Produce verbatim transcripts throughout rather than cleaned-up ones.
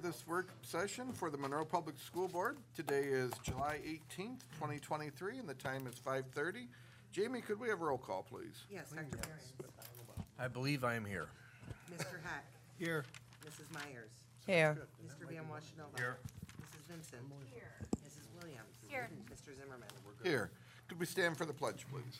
this work session for the Monroe Public School Board. Today is July eighteenth, twenty twenty-three, and the time is five thirty. Jamie, could we have roll call, please? Yes, Doctor Marion. I believe I am here. Mister Hack. Here. Missus Myers. Here. Mister Van Washenova. Here. Missus Vincent. Here. Missus Williams. Here. Mister Zimmerman. Here. Could we stand for the pledge, please?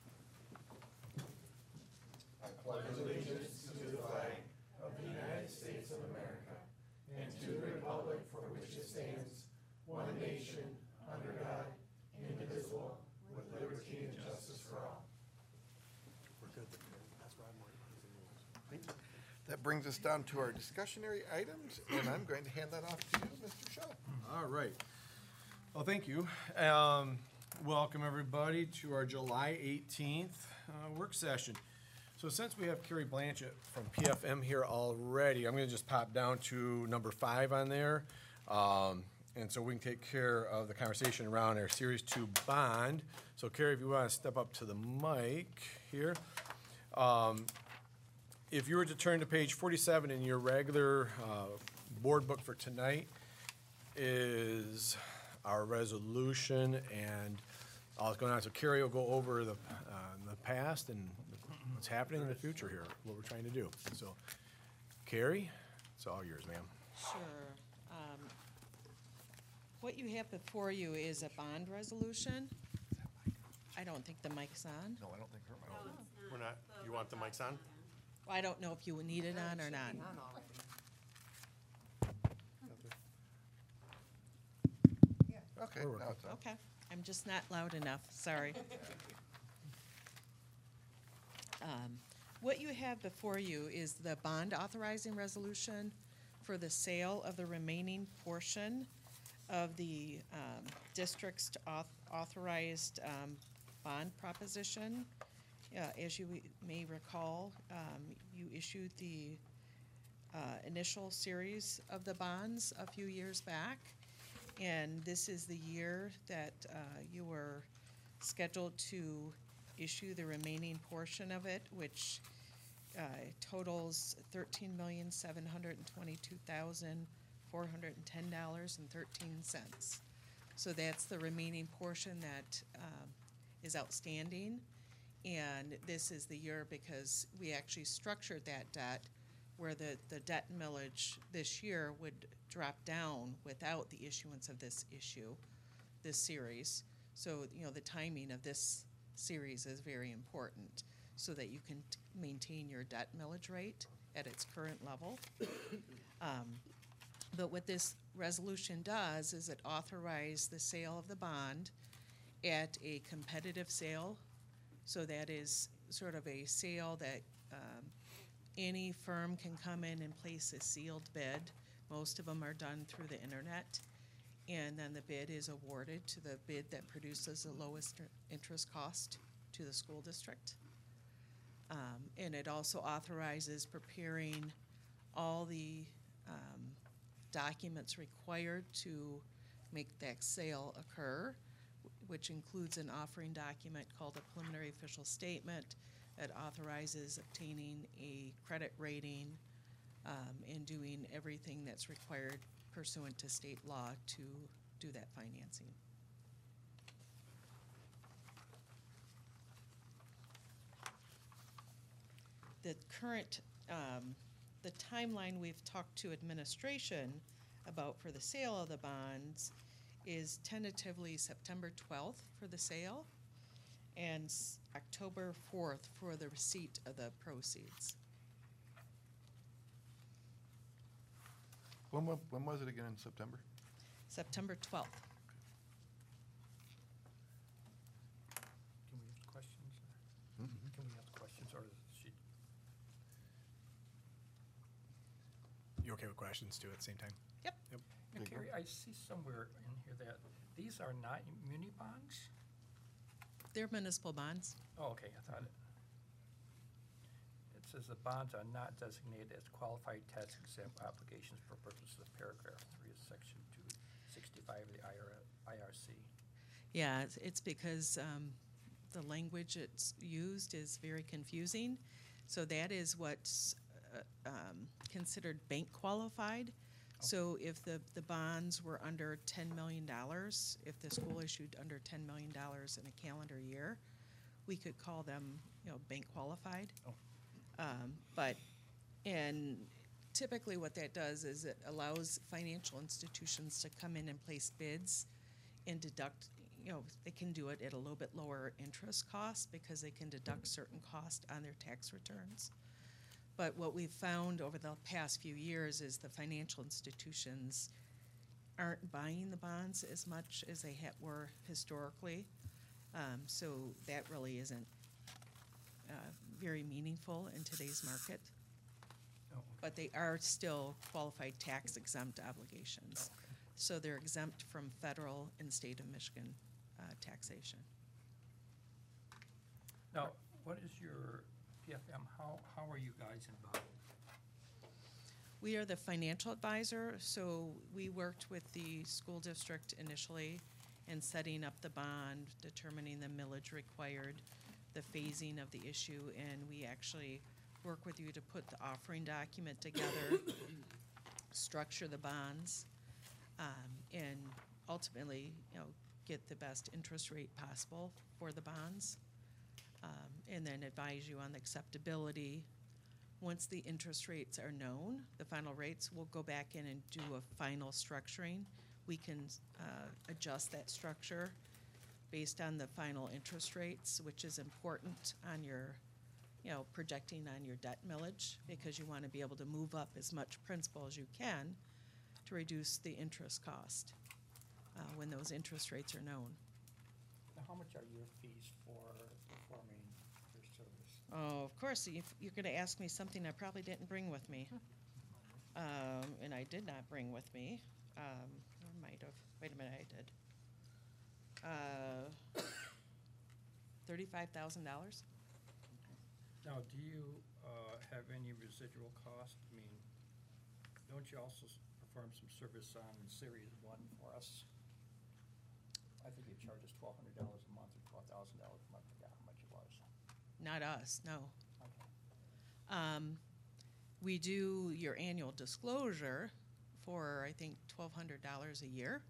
That brings us down to our discussionary items, and I'm going to hand that off to you, Mister Shaw. All right. Well, thank you. Um, welcome, everybody, to our July eighteenth uh, work session. So since we have Carrie Blanchett from P F M here already, I'm going to just pop down to number five on there. Um, and so we can take care of the conversation around our Series two bond. So Carrie, if you want to step up to the mic here. Um, If you were to turn to page forty-seven in your regular uh, board book for tonight is our resolution, and all that's going on. So Carrie will go over the, uh, the past and what's happening in the future here, what we're trying to do. So Carrie, it's all yours, ma'am. Sure. Um, What you have before you is a bond resolution. I don't think the mic's on. No, I don't think her mic. We're not, you want the mics on? I don't know if you need it on or not. On already. Okay, We're now it's on. Okay, I'm just not loud enough, sorry. Um, What you have before you is the bond authorizing resolution for the sale of the remaining portion of the um, district's auth- authorized um, bond proposition. Uh, As you may recall, um, you issued the uh, initial series of the bonds a few years back. And this is the year that uh, you were scheduled to issue the remaining portion of it, which uh, totals thirteen million, seven hundred and twenty-two thousand, four hundred and ten dollars and thirteen cents. So that's the remaining portion that um, is outstanding. And this is the year because we actually structured that debt where the, the debt millage this year would drop down without the issuance of this issue, this series. So, you know, the timing of this series is very important so that you can t- maintain your debt millage rate at its current level. Um, But what this resolution does is it authorizes the sale of the bond at a competitive sale. So that is sort of a sale that um, any firm can come in and place a sealed bid. Most of them are done through the internet. And then the bid is awarded to the bid that produces the lowest interest cost to the school district. Um, And it also authorizes preparing all the um, documents required to make that sale occur, which includes an offering document called a preliminary official statement that authorizes obtaining a credit rating um, and doing everything that's required pursuant to state law to do that financing. The current, um, the timeline we've talked to administration about for the sale of the bonds is tentatively September twelfth for the sale and s- October fourth for the receipt of the proceeds. When, wa- when was it again in September? September twelfth. Can we ask questions? Mhm. Can we ask questions, or is she? You okay with questions too at the same time? Yep. Yep. Yeah, Carrie, I see somewhere in here that these are not muni bonds? They're municipal bonds. Oh, okay, I thought it. It says the bonds are not designated as qualified tax exempt obligations for purposes of paragraph three of section two sixty-five of the I R C. Yeah, it's, it's because um, the language it's used is very confusing. So that is what's uh, um, considered bank qualified. So if the, the bonds were under ten million dollars, if the school issued under ten million dollars in a calendar year, we could call them, you know, bank qualified. Oh. Um, but, and typically what that does is it allows financial institutions to come in and place bids and deduct, you know, they can do it at a little bit lower interest cost because they can deduct certain costs on their tax returns. But what we've found over the past few years is the financial institutions aren't buying the bonds as much as they ha- were historically. Um, so that really isn't uh, very meaningful in today's market. Oh, But they are still qualified tax exempt obligations. So they're exempt from federal and state of Michigan uh, taxation. Now, what is your P F M, how, how are you guys involved? We are the financial advisor, so we worked with the school district initially in setting up the bond, determining the millage required, the phasing of the issue, and we actually work with you to put the offering document together, structure the bonds, um, and ultimately, you know, get the best interest rate possible for the bonds, um, and then advise you on the acceptability. Once the interest rates are known, the final rates, we'll go back in and do a final structuring. We can uh, adjust that structure based on the final interest rates, which is important on your, you know, projecting on your debt millage, because you want to be able to move up as much principal as you can to reduce the interest cost uh, when those interest rates are known. Now, how much are your fees for performing your service? Oh, of course, if you're gonna ask me something I probably didn't bring with me. Um, and I did not bring with me, um, I might have, wait a minute, I did. Uh, thirty-five thousand dollars? Now, do you uh, have any residual cost? I mean, don't you also s- perform some service on Series One for us? I think you charge us twelve hundred dollars a month or twelve thousand dollars a month, I forgot how much it was. Not us, no. Okay. Um, we do your annual disclosure for, I think, twelve hundred dollars a year.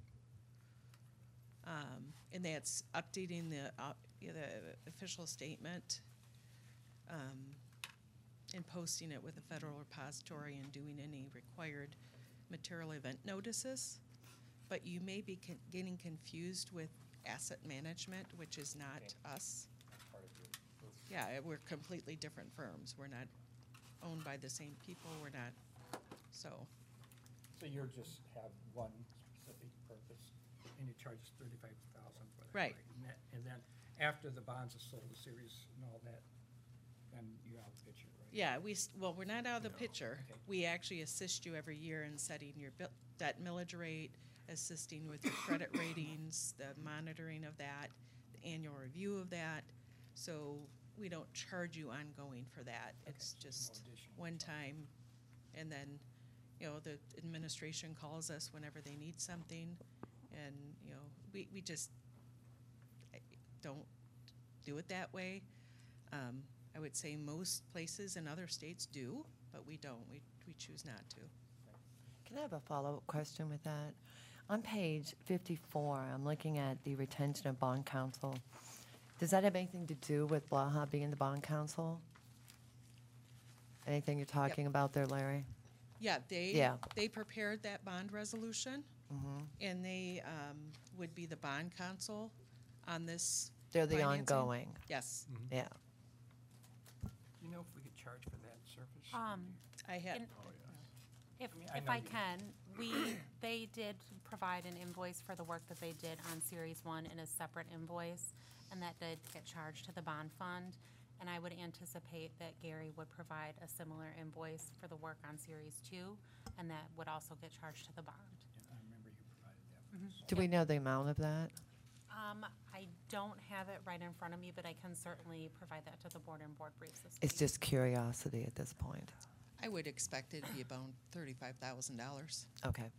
Um, and that's updating the, uh, yeah, the official statement, um, and posting it with the federal repository and doing any required material event notices. But you may be con- getting confused with asset management, which is not Okay. us. That's part of your group. Yeah, we're completely different firms. We're not owned by the same people. We're not, so, So you're just have one specific purpose, and you charge us thirty-five thousand for that, Right. And that, and then after the bonds are sold, the series and all that, then you have a picture, right? yeah, we, s- well, we're not out of the No, picture. okay. We actually assist you every year in setting your bill, debt millage rate, assisting with your credit ratings, the monitoring of that, the annual review of that. So we don't charge you ongoing for that. It's Okay, just no additional one charge. time. And then, you know, the administration calls us whenever they need something. And, you know, we, we just I- don't do it that way. Um, I would say most places in other states do, but we don't. We, we choose not to. Can I have a follow-up question with that? On page fifty-four, I'm looking at the retention of bond counsel. Does that have anything to do with Blaha being the bond counsel? Anything you're talking about there, Larry? Yeah, they, Yeah. they prepared that bond resolution, Mm-hmm. and they um, would be the bond counsel on this. They're the financing. ongoing, Yes, yeah. Do you know if we could charge for that service? Um, I had, In- If, I mean, I if know I you- can, we, they did provide an invoice for the work that they did on Series One in a separate invoice, and that did get charged to the bond fund. And I would anticipate that Gary would provide a similar invoice for the work on Series Two, and that would also get charged to the bond. Yeah, I remember you provided that. Do we know the amount of that? Um, I don't have it right in front of me, but I can certainly provide that to the board and board briefs this week. It's just curiosity at this point. I would expect it to be about thirty-five thousand dollars. Okay.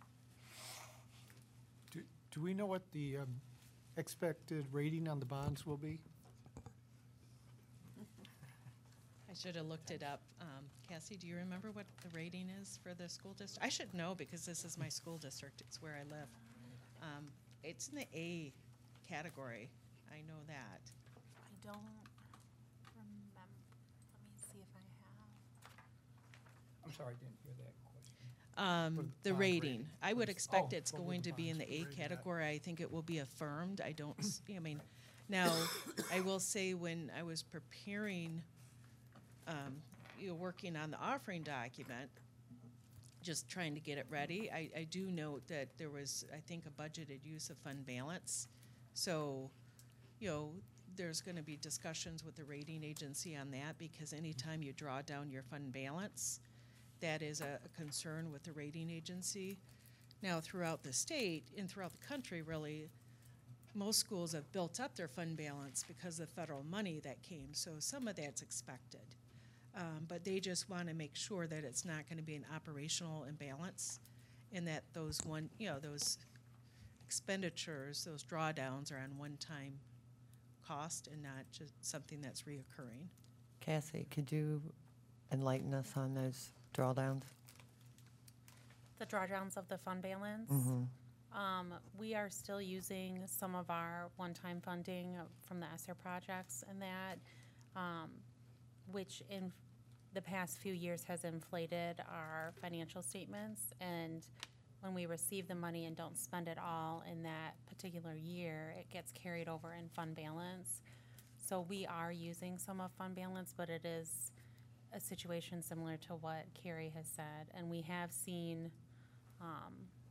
Do, do we know what the um, expected rating on the bonds will be? I should have looked it up. Um, Cassie, do you remember what the rating is for the school district? I should know because this is my school district. It's where I live. Um, it's in the A category. I know that. I don't remember, let me see if I have. I'm sorry, I didn't hear that question. Um, What the bond rating. rating? I What would is- expect oh, it's what would going the to be in the bonds A rate at? category. I think it will be affirmed. I don't, s- I mean, now, I will say when I was preparing, um, you know, working on the offering document, just trying to get it ready, I, I do note that there was, I think, a budgeted use of fund balance. So, you know, there's gonna be discussions with the rating agency on that, because anytime you draw down your fund balance, that is a, a concern with the rating agency. Now, throughout the state and throughout the country, really, most schools have built up their fund balance because of the federal money that came, so some of that's expected. Um, but they just wanna make sure that it's not gonna be an operational imbalance, and that those one, you know, those expenditures, those drawdowns are on one-time cost and not just something that's reoccurring. Cassie, could you enlighten us on those drawdowns? The drawdowns of the fund balance. Um, we are still using some of our one-time funding from the ESSER projects and that, um, which in the past few years has inflated our financial statements. And when we receive the money and don't spend it all in that particular year, it gets carried over in fund balance. So we are using some of fund balance, but it is a situation similar to what Carrie has said. And we have seen, um,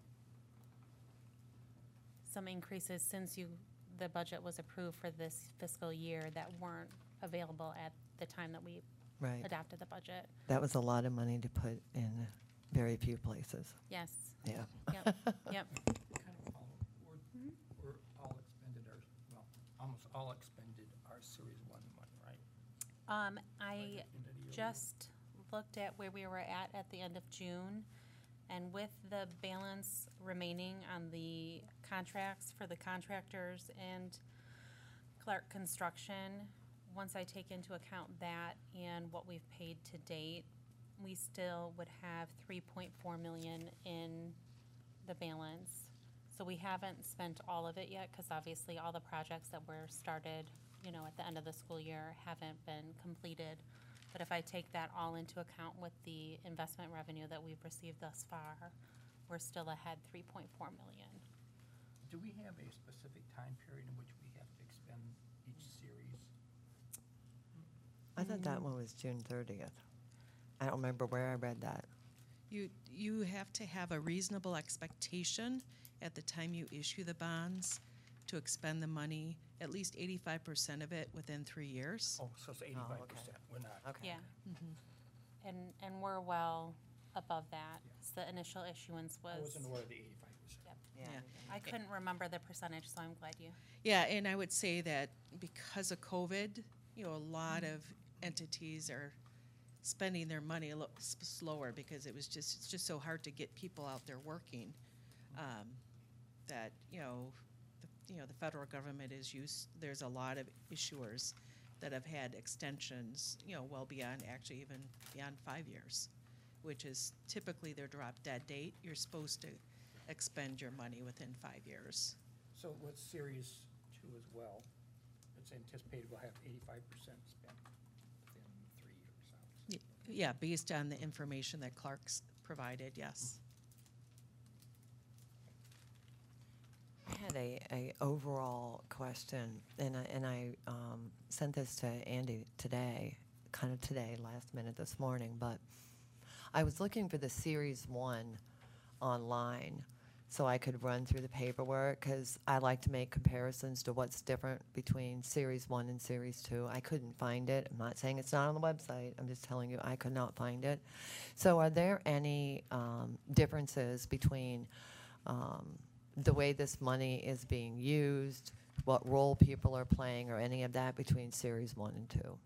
some increases since you, the budget was approved for this fiscal year that weren't available at the time that we Right. adopted the budget. That was a lot of money to put in very few places. Yes, Yeah. yep, yep. Kind of follow, we're, we're all expended our, well, almost all expended our Series One money, right? Um, I By the end of the year. just looked at where we were at at the end of June, and with the balance remaining on the contracts for the contractors and Clark Construction, once I take into account that and what we've paid to date, we still would have three point four million in the balance. So we haven't spent all of it yet, because obviously all the projects that were started, you know, at the end of the school year haven't been completed. But if I take that all into account with the investment revenue that we've received thus far, we're still ahead three point four million. Do we have a specific time period in which we have to expend each series? I thought that one was June thirtieth. I don't remember where I read that. You, you have to have a reasonable expectation at the time you issue the bonds to expend the money, at least eighty-five percent of it within three years. Oh, so it's eighty-five percent, we're not. Okay. Yeah. And, and we're well above that. So the initial issuance I was, wasn't aware of the eighty-five percent. yep. Yeah. I couldn't remember the percentage, so I'm glad you. Yeah, and I would say that because of COVID, you know, a lot of entities are spending their money a little s- slower because it was just, it's just so hard to get people out there working. Um, that, you know, the, you know, the federal government is used, there's a lot of issuers that have had extensions, you know, well beyond, actually even beyond five years, which is typically their drop dead date. You're supposed to expend your money within five years. So with Series Two as well, it's anticipated we'll have eighty-five percent spent within three years, obviously. Y- Yeah, based on the information that Clark's provided, yes. I had a, a overall question, and I, and I um, sent this to Andy today, kind of today, last minute this morning, but I was looking for the Series One online so I could run through the paperwork, because I like to make comparisons to what's different between Series One and Series Two. I couldn't find it. I'm not saying it's not on the website. I'm just telling you I could not find it. So are there any um, differences between um, the way this money is being used, what role people are playing, or any of that between Series One and Two?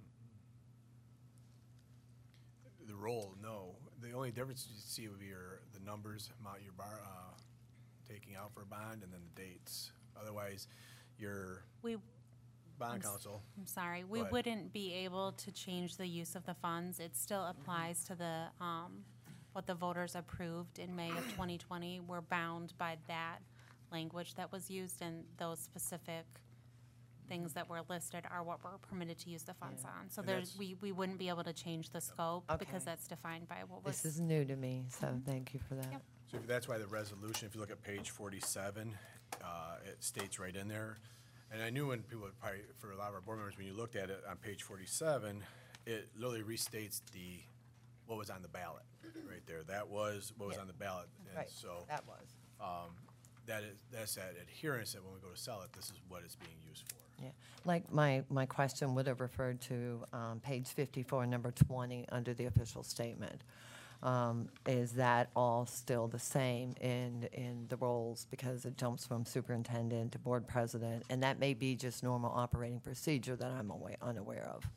The role, no. The only difference you see would be your, the numbers, amount you're bar, uh, taking out for a bond, and then the dates. Otherwise, your, We, bond counsel. I'm sorry, we ahead. wouldn't be able to change the use of the funds. It still applies to the, um, what the voters approved in May of twenty twenty. We're bound by that language that was used, and those specific things that were listed are what we're permitted to use the funds Yeah. on. So And there's, that's- we, we wouldn't be able to change the scope because Okay. that's defined by what was. This is new to me, so thank you for that. Yep. So if- that's why the resolution, if you look at page forty-seven, uh, it states right in there. And I knew when people, would probably, for a lot of our board members, when you looked at it on page forty-seven, it literally restates the, what was on the ballot, right there. That was what was Yeah. on the ballot. And Right, so that was. that is, that's that adherence that when we go to sell it, this is what it's being used for. Yeah, like my, my question would have referred to um, page fifty-four, number twenty, under the official statement. Um, Is that all still the same in, in the roles? Because it jumps from superintendent to board president, and that may be just normal operating procedure that I'm aware, unaware of.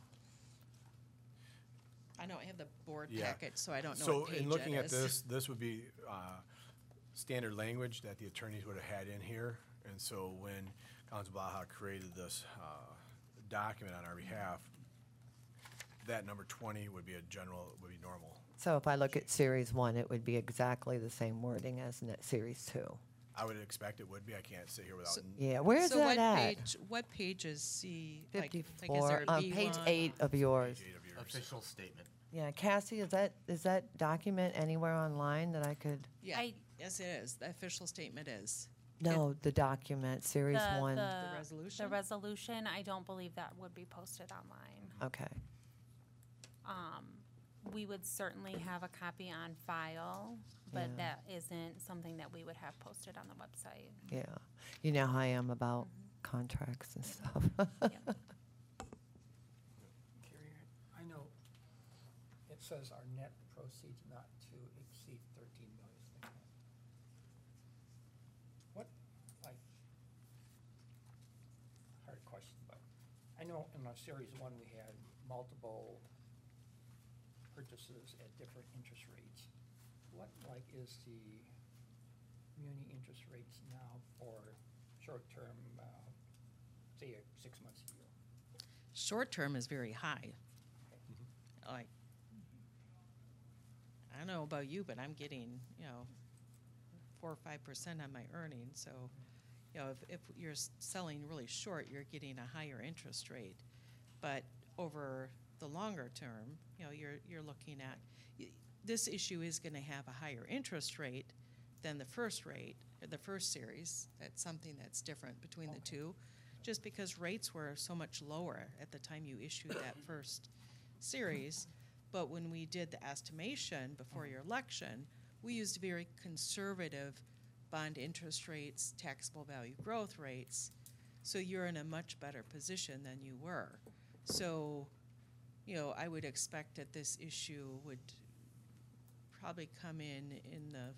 I don't have the board Yeah. packet, so I don't know So what page in looking it at is. this, this would be uh, standard language that the attorneys would have had in here. And so when Council Blaha created this uh, document on our behalf, that number twenty would be a general, would be normal. So if I look at series one, it would be exactly the same wording as net series two. I would expect it would be. I can't sit here without. So- Yeah, where is So that what at? page, what page is C? like- like, is Fifty-four, there a um, B page one? eight of yours. Page eight of yours. Official statement. Yeah, Cassie, is that, is that document anywhere online that I could? Yeah, I- yes, it is. The official statement is. No, the document, series The- one. The resolution? The resolution, I don't believe that would be posted online. Okay, Um, we would certainly have a copy on file, but Yeah. that isn't something that we would have posted on the website. yeah. You know how I am about contracts and stuff. Yep. Carrie, I know it says our net proceeds not to exceed thirteen million. What, like, hard question, but I know in our series one, we had multiple purchases at different interest rates. What, like, is the muni interest rates now for short-term, uh, say, uh, six months a year? Short term is very high. Like, I don't know about you, but I'm getting, you know, four or five percent on my earnings, so, you know, if, if you're s- selling really short, you're getting a higher interest rate. But over the longer term, you know, you're, you're looking at, y- this issue is gonna have a higher interest rate than the first rate, or the first series. That's something that's different between the two, just because rates were so much lower at the time you issued that first series. But when we did the estimation before your election, we used very conservative bond interest rates, taxable value growth rates. So you're in a much better position than you were. So, you know, I would expect that this issue would probably come in in the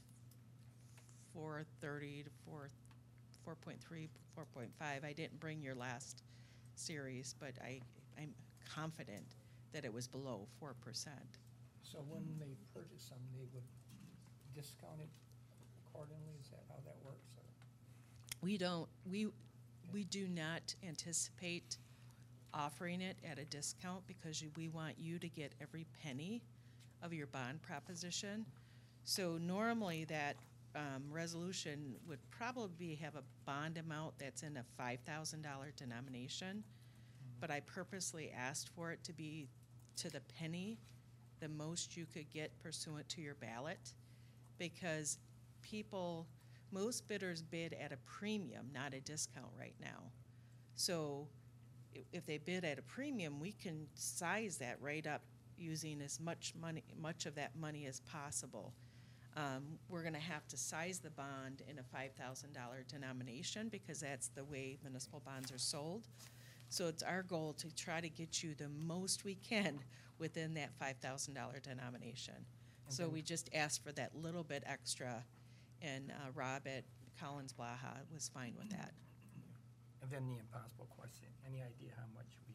four thirty to four, four point three, four point five. I didn't bring your last series, but I, I'm confident that it was below four percent. So when they purchase them, they would discount it accordingly? Is that how that works, or? We don't, we, we do not anticipate offering it at a discount because you- we want you to get every penny of your bond proposition. So normally that, um, resolution would probably have a bond amount that's in a five thousand dollar denomination. But I purposely asked for it to be to the penny, the most you could get pursuant to your ballot. Because people, most bidders bid at a premium, not a discount right now. So i- if they bid at a premium, we can size that right up using as much money, much of that money as possible. Um, we're gonna have to size the bond in a five thousand dollar denomination because that's the way municipal bonds are sold. So it's our goal to try to get you the most we can within that five thousand dollar denomination. So we just asked for that little bit extra, and uh, Rob at Collins Blaha was fine with that. And then the impossible question, any idea how much we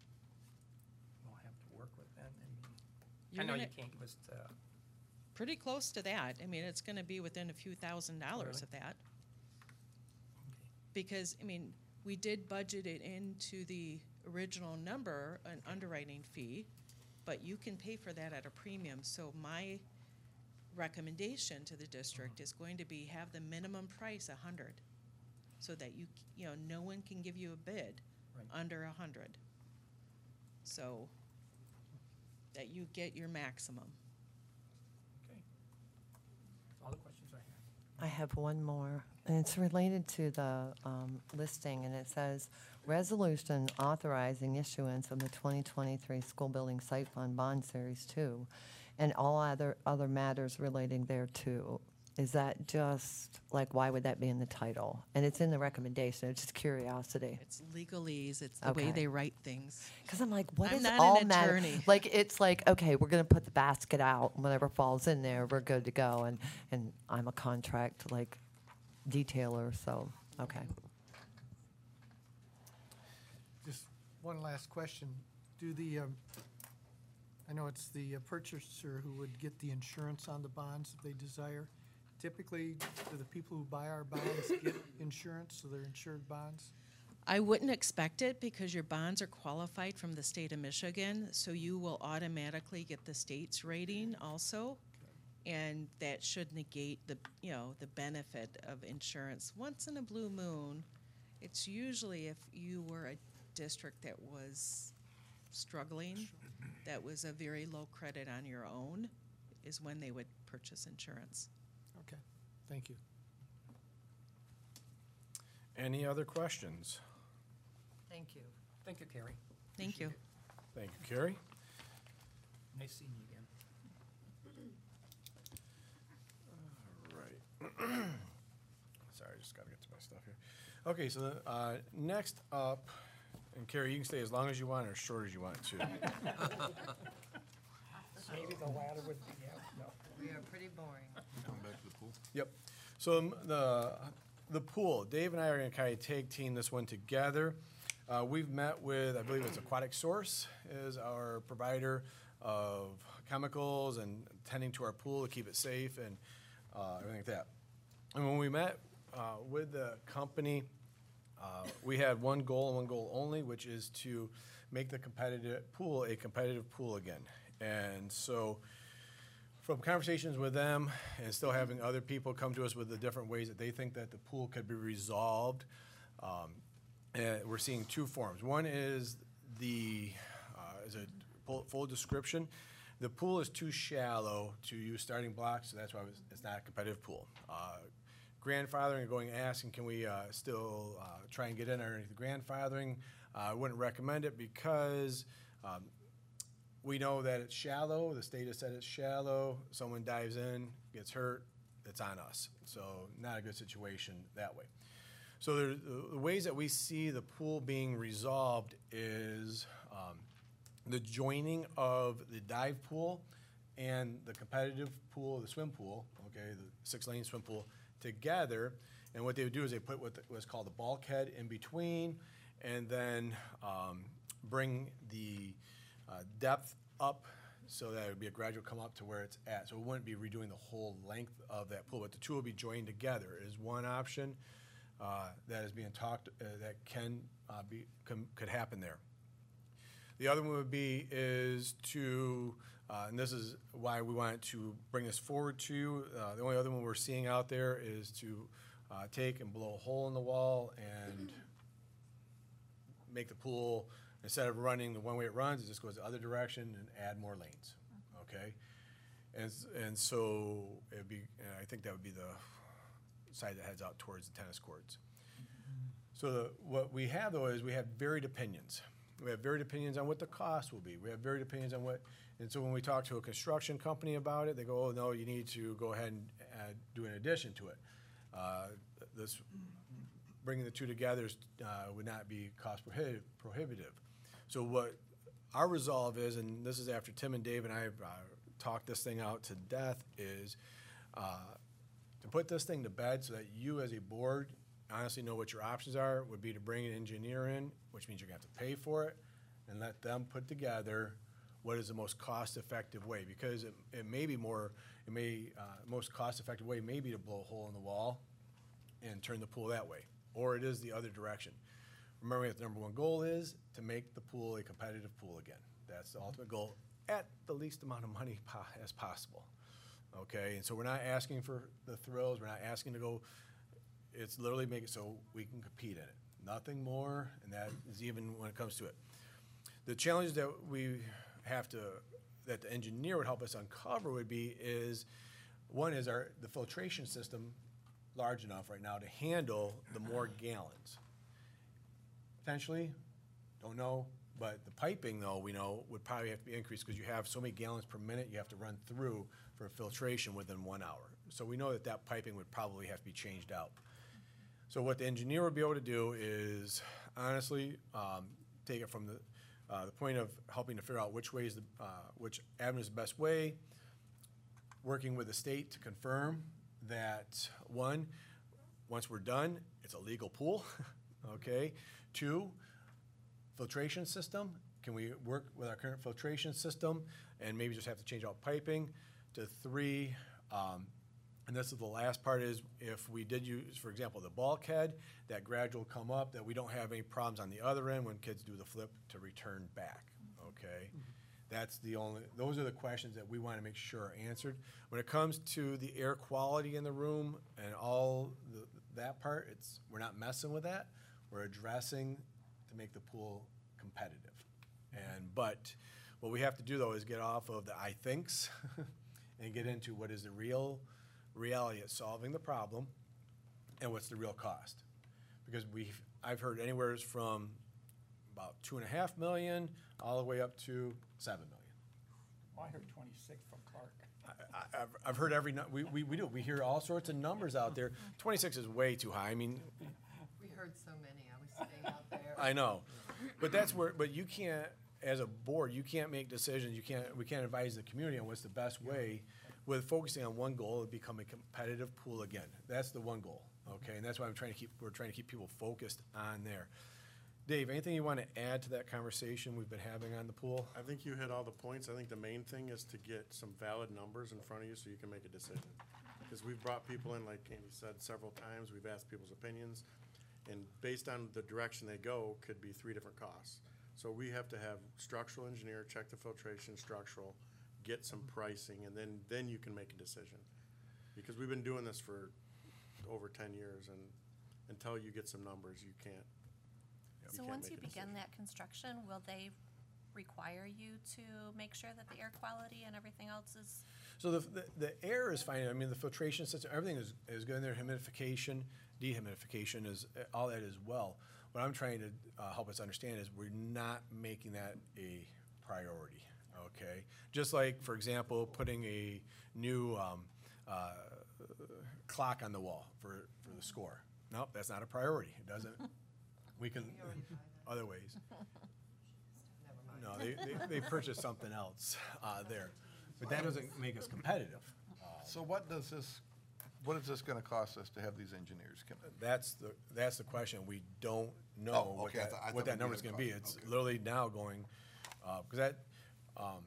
will have to work with then? I mean, I You're know you gonna- can't give us the, Pretty close to that. I mean, it's gonna be within a few thousand dollars Really? of that. okay. Because, I mean, we did budget it into the original number, an underwriting fee, but you can pay for that at a premium. So my recommendation to the district is going to be have the minimum price a hundred, so that you, c- you know, no one can give you a bid Right. under a hundred. So that you get your maximum. Okay. All the questions I have. I have one more, and it's related to the um, listing, and it says, "Resolution authorizing issuance of the twenty twenty-three School Building Site Fund Bond Series two, and all other, other matters relating thereto." Is that just, like, why would that be in the title? And it's in the recommendation, it's just curiosity. It's legalese, it's the way Okay. they write things. Because I'm like, what I'm is not an all matter? attorney. Like, it's like, okay, we're gonna put the basket out, whatever falls in there, we're good to go, and, and I'm a contract, like, detailer, so, okay. Just one last question. Do the, um, I know it's the uh, purchaser who would get the insurance on the bonds if they desire. Typically, do the people who buy our bonds get insurance, so they're insured bonds? I wouldn't expect it because your bonds are qualified from the state of Michigan, so you will automatically get the state's rating also. And that should negate the, you know, the benefit of insurance. Once in a blue moon, it's usually if you were a district that was struggling, that was a very low credit on your own, is when they would purchase insurance. Okay, thank you. Any other questions? Thank you. Thank you, Carrie. Thank you. Thank you, Carrie. Nice seeing you again. Right. Sorry, I just gotta get to my stuff here. Okay, so, the, uh, next up, and Carrie, you can stay as long as you want or as short as you want to. Maybe the latter would be, yeah, no. We are pretty boring. Come back to the pool. Yep. So um, the, the pool, Dave and I are gonna kind of tag team this one together. Uh, we've met with, I believe it's Aquatic Source is our provider of chemicals and tending to our pool to keep it safe and, uh, everything like that. And when we met, uh, with the company, uh, we had one goal and one goal only, which is to make the competitive pool a competitive pool again. And so, from conversations with them and still having other people come to us with the different ways that they think that the pool could be resolved, um, and we're seeing two forms. One is the, uh, is a full, full description. The pool is too shallow to use starting blocks, so that's why it's, it's not a competitive pool. Uh, grandfathering and going asking, can we uh, still uh, try and get in underneath the grandfathering? Uh, I wouldn't recommend it because um, we know that it's shallow. The state has said it's shallow. Someone dives in, gets hurt, it's on us. So not a good situation that way. So there, the ways that we see the pool being resolved is um, the joining of the dive pool and the competitive pool, the swim pool, okay, the six-lane swim pool, together. And what they would do is they put what the- what's called a bulkhead in between, and then um, bring the uh, depth up so that it would be a gradual come up to where it's at. So it wouldn't be redoing the whole length of that pool, but the two will be joined together is one option uh, that is being talked, uh, that can uh, be, com- could happen there. The other one would be is to, uh, and this is why we wanted to bring this forward to you. Uh, the only other one we're seeing out there is to uh, take and blow a hole in the wall and make the pool, instead of running the one way it runs, it just goes the other direction and add more lanes, okay? And, s- and so it'd be, and I think that would be the side that heads out towards the tennis courts. So the, what we have though is we have varied opinions. We have varied opinions on what the cost will be. We have varied opinions on what, and so when we talk to a construction company about it, they go, oh, no, you need to go ahead and add, do an addition to it. Uh, This, bringing the two together is, uh, would not be cost prohi- prohibitive. So what our resolve is, and this is after Tim and Dave and I have uh, talked this thing out to death, is uh, to put this thing to bed so that you as a board honestly know what your options are, would be to bring an engineer in, which means you're gonna have to pay for it, and let them put together what is the most cost-effective way, because it, it may be more, it may, uh, most cost-effective way may be to blow a hole in the wall and turn the pool that way, or it is the other direction. remembering that the number one goal is to make the pool a competitive pool again. That's the ultimate goal at the least amount of money po- as possible. Okay, and so we're not asking for the thrills, we're not asking to go, it's literally make it so we can compete in it. Nothing more, and that is even when it comes to it. The challenges that we have to, that the engineer would help us uncover would be is, one is our, the filtration system large enough right now to handle the more gallons? Potentially, don't know, but the piping though, we know, would probably have to be increased because you have so many gallons per minute you have to run through for filtration within one hour. So we know that that piping would probably have to be changed out. So what the engineer would be able to do is, honestly, um, take it from the, uh, the point of helping to figure out which way is the, uh, which avenue is the best way, working with the state to confirm that, one, once we're done, it's a legal pool, okay? Two, filtration system, can we work with our current filtration system and maybe just have to change out piping? To three, um, and this is the last part, is if we did use, for example, the bulkhead, that gradual come up, that we don't have any problems on the other end when kids do the flip to return back, okay? That's the only, those are the questions that we want to make sure are answered. When it comes to the air quality in the room and all the, that part, it's, we're not messing with that. We're addressing to make the pool competitive. And, but what we have to do though is get off of the I thinks and get into what is the real reality of solving the problem and what's the real cost. Because we've, I've heard anywhere from about two and a half million all the way up to seven million. Well, I heard twenty-six from Clark. I, I've, I've heard every, nu- we, we, we do, we hear all sorts of numbers out there. twenty-six is way too high. I mean, We heard so many. I was sitting out there. I know, but that's where, but you can't, as a board, you can't make decisions, you can't, we can't advise the community on what's the best way with focusing on one goal, of become a competitive pool again. That's the one goal, okay, and that's why I'm trying to keep, we're trying to keep people focused on there. Dave, anything you want to add to that conversation we've been having on the pool? I think you hit all the points. I think the main thing is to get some valid numbers in front of you so you can make a decision. Because we've brought people in, like Candy said, several times, we've asked people's opinions, and based on the direction they go, could be three different costs. So we have to have structural engineer, check the filtration, structural, get some pricing, and then, then you can make a decision. Because we've been doing this for over ten years, and until you get some numbers, you can't. So can't once make you a begin decision. that construction, will they require you to make sure that the air quality and everything else is? So the, the, the air is fine, I mean, the filtration system, everything is, is good in there, humidification, dehumidification is, all that as well. What I'm trying to, uh, help us understand is we're not making that a priority, okay? Just like, for example, putting a new, um, uh, clock on the wall for, for the score. Nope, that's not a priority, it doesn't, we can, other ways. No, they, they, they purchased something else, uh, there, but that doesn't make us competitive. So what does this, what is this gonna cost us to have these engineers come in? That's the, that's the question. We don't know Oh, what okay, I that, thought- I what thought that we number's had gonna be. cost. It's Okay. literally now going, uh, cause that, um,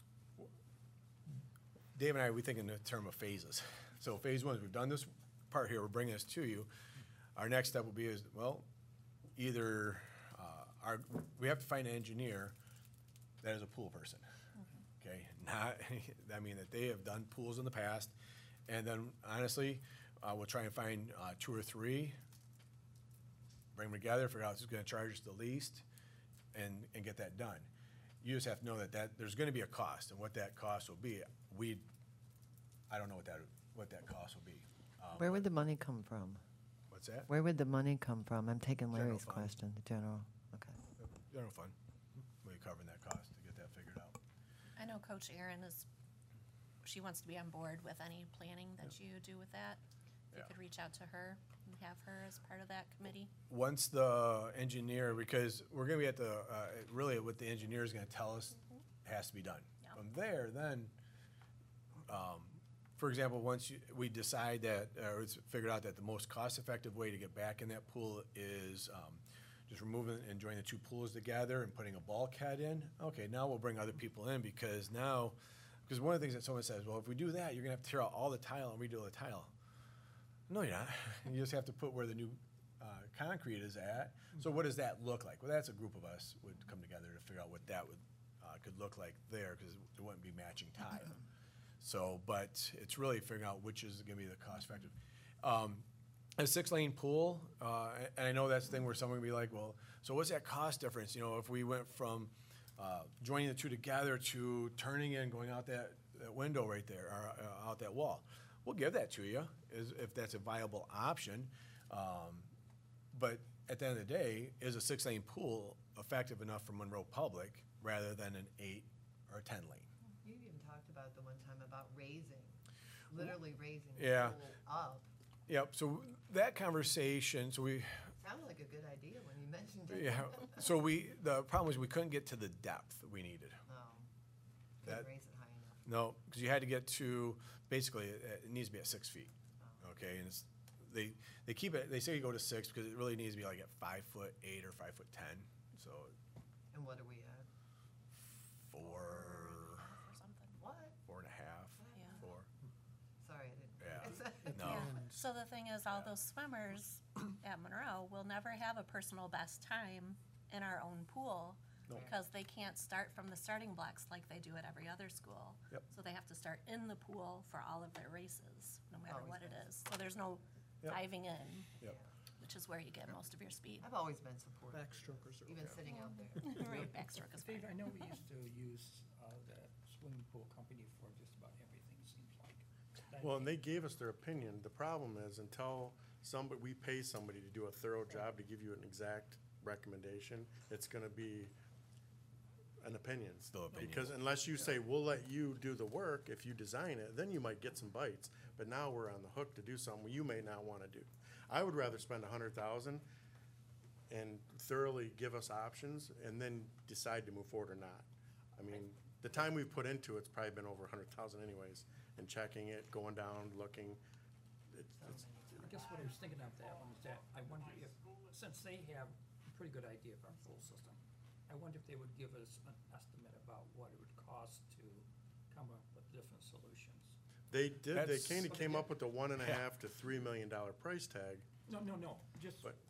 Dave and I, we think in the term of phases. So phase one is we've done this part here, we're bringing this to you. Our next step will be is, well, either, uh, our, we have to find an engineer that is a pool person. Okay, not, I mean, that they have done pools in the past. And then honestly, uh, we'll try and find, uh, two or three, bring them together, figure out who's gonna charge us the least, and, and get that done. You just have to know that that, there's gonna be a cost, and what that cost will be, we, I don't know what that, what that cost will be. Um, Where would the money come from? What's that? Where would the money come from? I'm taking General Larry's fund. question, the general, okay. General fund, we'll be covering that cost to get that figured out. I know Coach Erin is, she wants to be on board with any planning that you do with that. If you Yeah. could reach out to her and have her as part of that committee. Once the engineer, because we're gonna be at the, uh, really what the engineer is gonna tell us has to be done. Yep. From there, then, um, for example, once you, we decide that, or it's figured out that the most cost-effective way to get back in that pool is, um, just removing and joining the two pools together and putting a bulkhead in, okay, now we'll bring other people in, because now, because one of the things that someone says, well, if we do that, you're gonna have to tear out all the tile and redo the tile. No, you're not. You just have to put where the new uh, concrete is at. So what does that look like? Well, that's a group of us would come together to figure out what that would, uh, could look like there, because it wouldn't be matching tile. So, but it's really figuring out which is gonna be the cost effective. Um, a six-lane pool, uh, and I know that's the thing where someone would be like, well, so what's that cost difference? You know, if we went from, uh, joining the two together to turning in, going out that, that window right there, or uh, out that wall. We'll give that to you, is, if that's a viable option. Um, but at the end of the day, is a six-lane pool effective enough for Monroe Public rather than an eight or a ten-lane? You even talked about the one time about raising, literally raising the Yeah. pool up. Yep, so that conversation, so we, Sounded like a good idea when you mentioned it. yeah, so we, the problem was we couldn't get to the depth we needed. Oh, That- couldn't raise it high enough. No, because you had to get to, basically, it, it needs to be at six feet, okay? And it's, they, they keep it, they say you go to six because it really needs to be like at five foot eight or five foot ten, so And what are we at? four, Or something. What? four and a half, Yeah. four. Sorry, I didn't. Yeah. No. Yeah. So the thing is, all those swimmers at Monroe will never have a personal best time in our own pool No. because they can't start from the starting blocks like they do at every other school. Yep. So they have to start in the pool for all of their races, no matter Always what it been. is. So there's no Yep. diving in, Yep. which is where you get most of your speed. I've always been supportive, Backstrokers are. even sitting out there. Right, backstroke is Steve, fine. I know we used to use uh, the swimming pool company for just about everything, it seems like. That- Well, and they gave us their opinion. The problem is until somebody, we pay somebody to do a thorough job to give you an exact recommendation, it's gonna be an opinion. Still opinion. Because unless you say, we'll let you do the work, if you design it, then you might get some bites. But now we're on the hook to do something you may not wanna do. I would rather spend a hundred thousand and thoroughly give us options and then decide to move forward or not. I mean, the time we've put into it's probably been over a hundred thousand anyways, and checking it, going down, looking. It's, it's, I guess what I was thinking of that one is that I wonder if, since they have a pretty good idea of our pool system, I wonder if they would give us an estimate about what it would cost to come up with different solutions. They did, they That's- kinda came up with a one and a half to three million dollar price tag, No, no, no, just but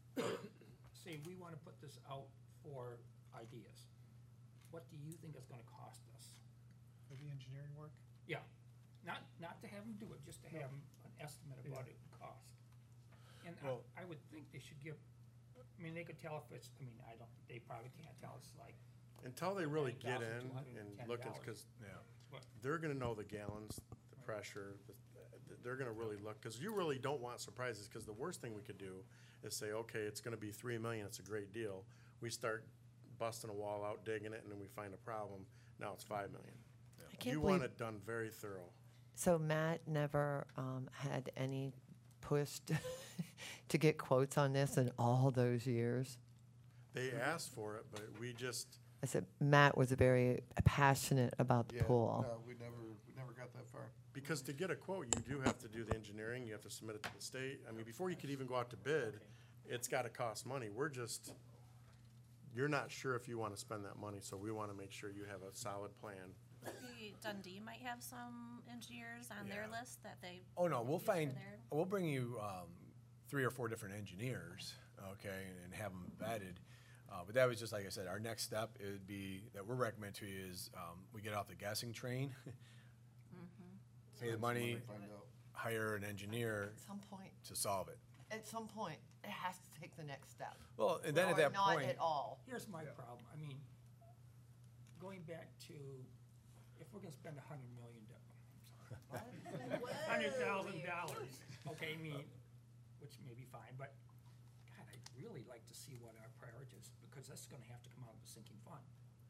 say we wanna put this out for ideas. What do you think it's gonna cost us? For the engineering work? Yeah, not, not to have them do it, just to have 'em an estimate of what it would cost. And Well- I, I would think they should give, I mean, they could tell if it's, I mean, I don't, they probably can't tell us like, until they really get in nine thousand two hundred and ten look at, dollars. cause Yeah. what, they're gonna know the gallons, the pressure, the- they're gonna really look, cause you really don't want surprises, cause the worst thing we could do is say, okay, it's gonna be three million, it's a great deal. We start busting a wall out, digging it, and then we find a problem, now it's five million. I can't You want believe, it done very thorough. so Matt never um, had any push to- to get quotes on this in all those years? They asked for it, but we just, I said, Matt was very passionate about the Yeah, pool. no, we never, we never got that far. because to get a quote, you do have to do the engineering, you have to submit it to the state. I mean, before you could even go out to bid, it's gotta cost money. We're just, you're not sure if you wanna spend that money, so we wanna make sure you have a solid plan. Maybe Dundee might have some engineers on their Yeah. list that they. Oh, no, we'll use for find, their- we'll bring you, um, three or four different engineers, okay, and have them vetted. Uh, but that was just, like I said, our next step, it would be, that we're recommending to you is, um, we get off the guessing train. Pay the money, Find out. hire an engineer At some point, to solve it. at some point, it has to take the next step. Well, and then at Or that point. Not at all. here's my problem, I mean, going back to, if we're gonna spend a hundred million dollars, hundred thousand dollars, okay, I mean, which may be fine, but, God, I'd really like to see what our priorities, because that's gonna have to come out of the sinking fund.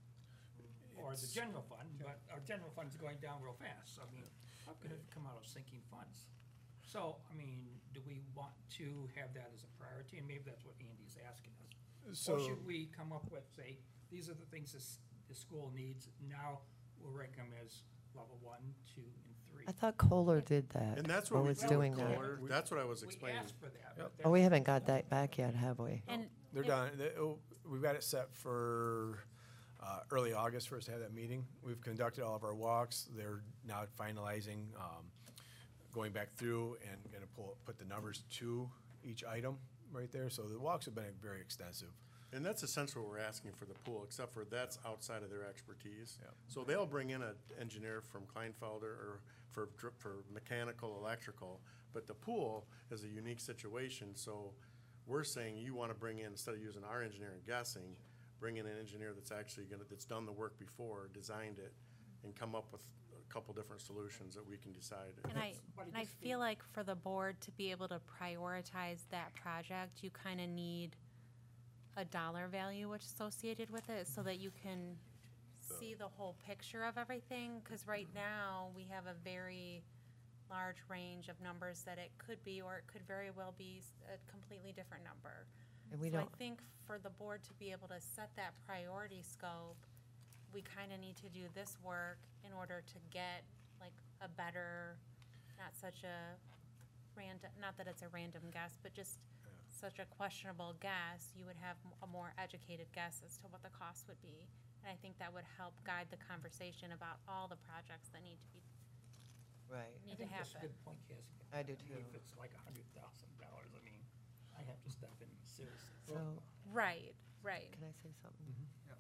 Or the general fund, but our general fund's going down real fast, so I mean, how could it come out of sinking funds? So, I mean, do we want to have that as a priority, and maybe that's what Andy's asking us? Or So- should we come up with, say, these are the things this, the school needs, now we'll rank them as level one, two, and three? I thought Kohler did that. And that's or what we was did doing with that. Kohler. That's what I was We explaining. asked for that, Yep. but Oh, we that's- haven't got that back yet, have we? And. They're and- done. They- oh, We've got it set for uh, early August for us to have that meeting. We've conducted all of our walks. They're now finalizing, um, going back through and gonna pull, put the numbers to each item right there, so the walks have been very extensive. And that's essentially what we're asking for the pool, except for that's outside of their expertise. Yeah. So they'll bring in an engineer from Kleinfelder or for, dr- for mechanical, electrical, but the pool is a unique situation, so we're saying you want to bring in, instead of using our engineer and guessing, bring in an engineer that's actually gonna, that's done the work before, designed it, and come up with a couple different solutions that we can decide. And I, and I feel like for the board to be able to prioritize that project, you kind of need a dollar value which associated with it so that you can see the whole picture of everything. Because right now, we have a very large range of numbers that it could be, or it could very well be s- a completely different number. And we So I don't, think for the board to be able to set that priority scope, we kind of need to do this work in order to get like a better, not such a random, not that it's a random guess, but just such a questionable guess, you would have m- a more educated guess as to what the cost would be. And I think that would help guide the conversation about all the projects that need to be, right, need I to think that's a happen. good point, Cassie. I do mean, too. If it's like a hundred thousand dollars, I mean, I have to step in seriously. So, Right, right. can I say something?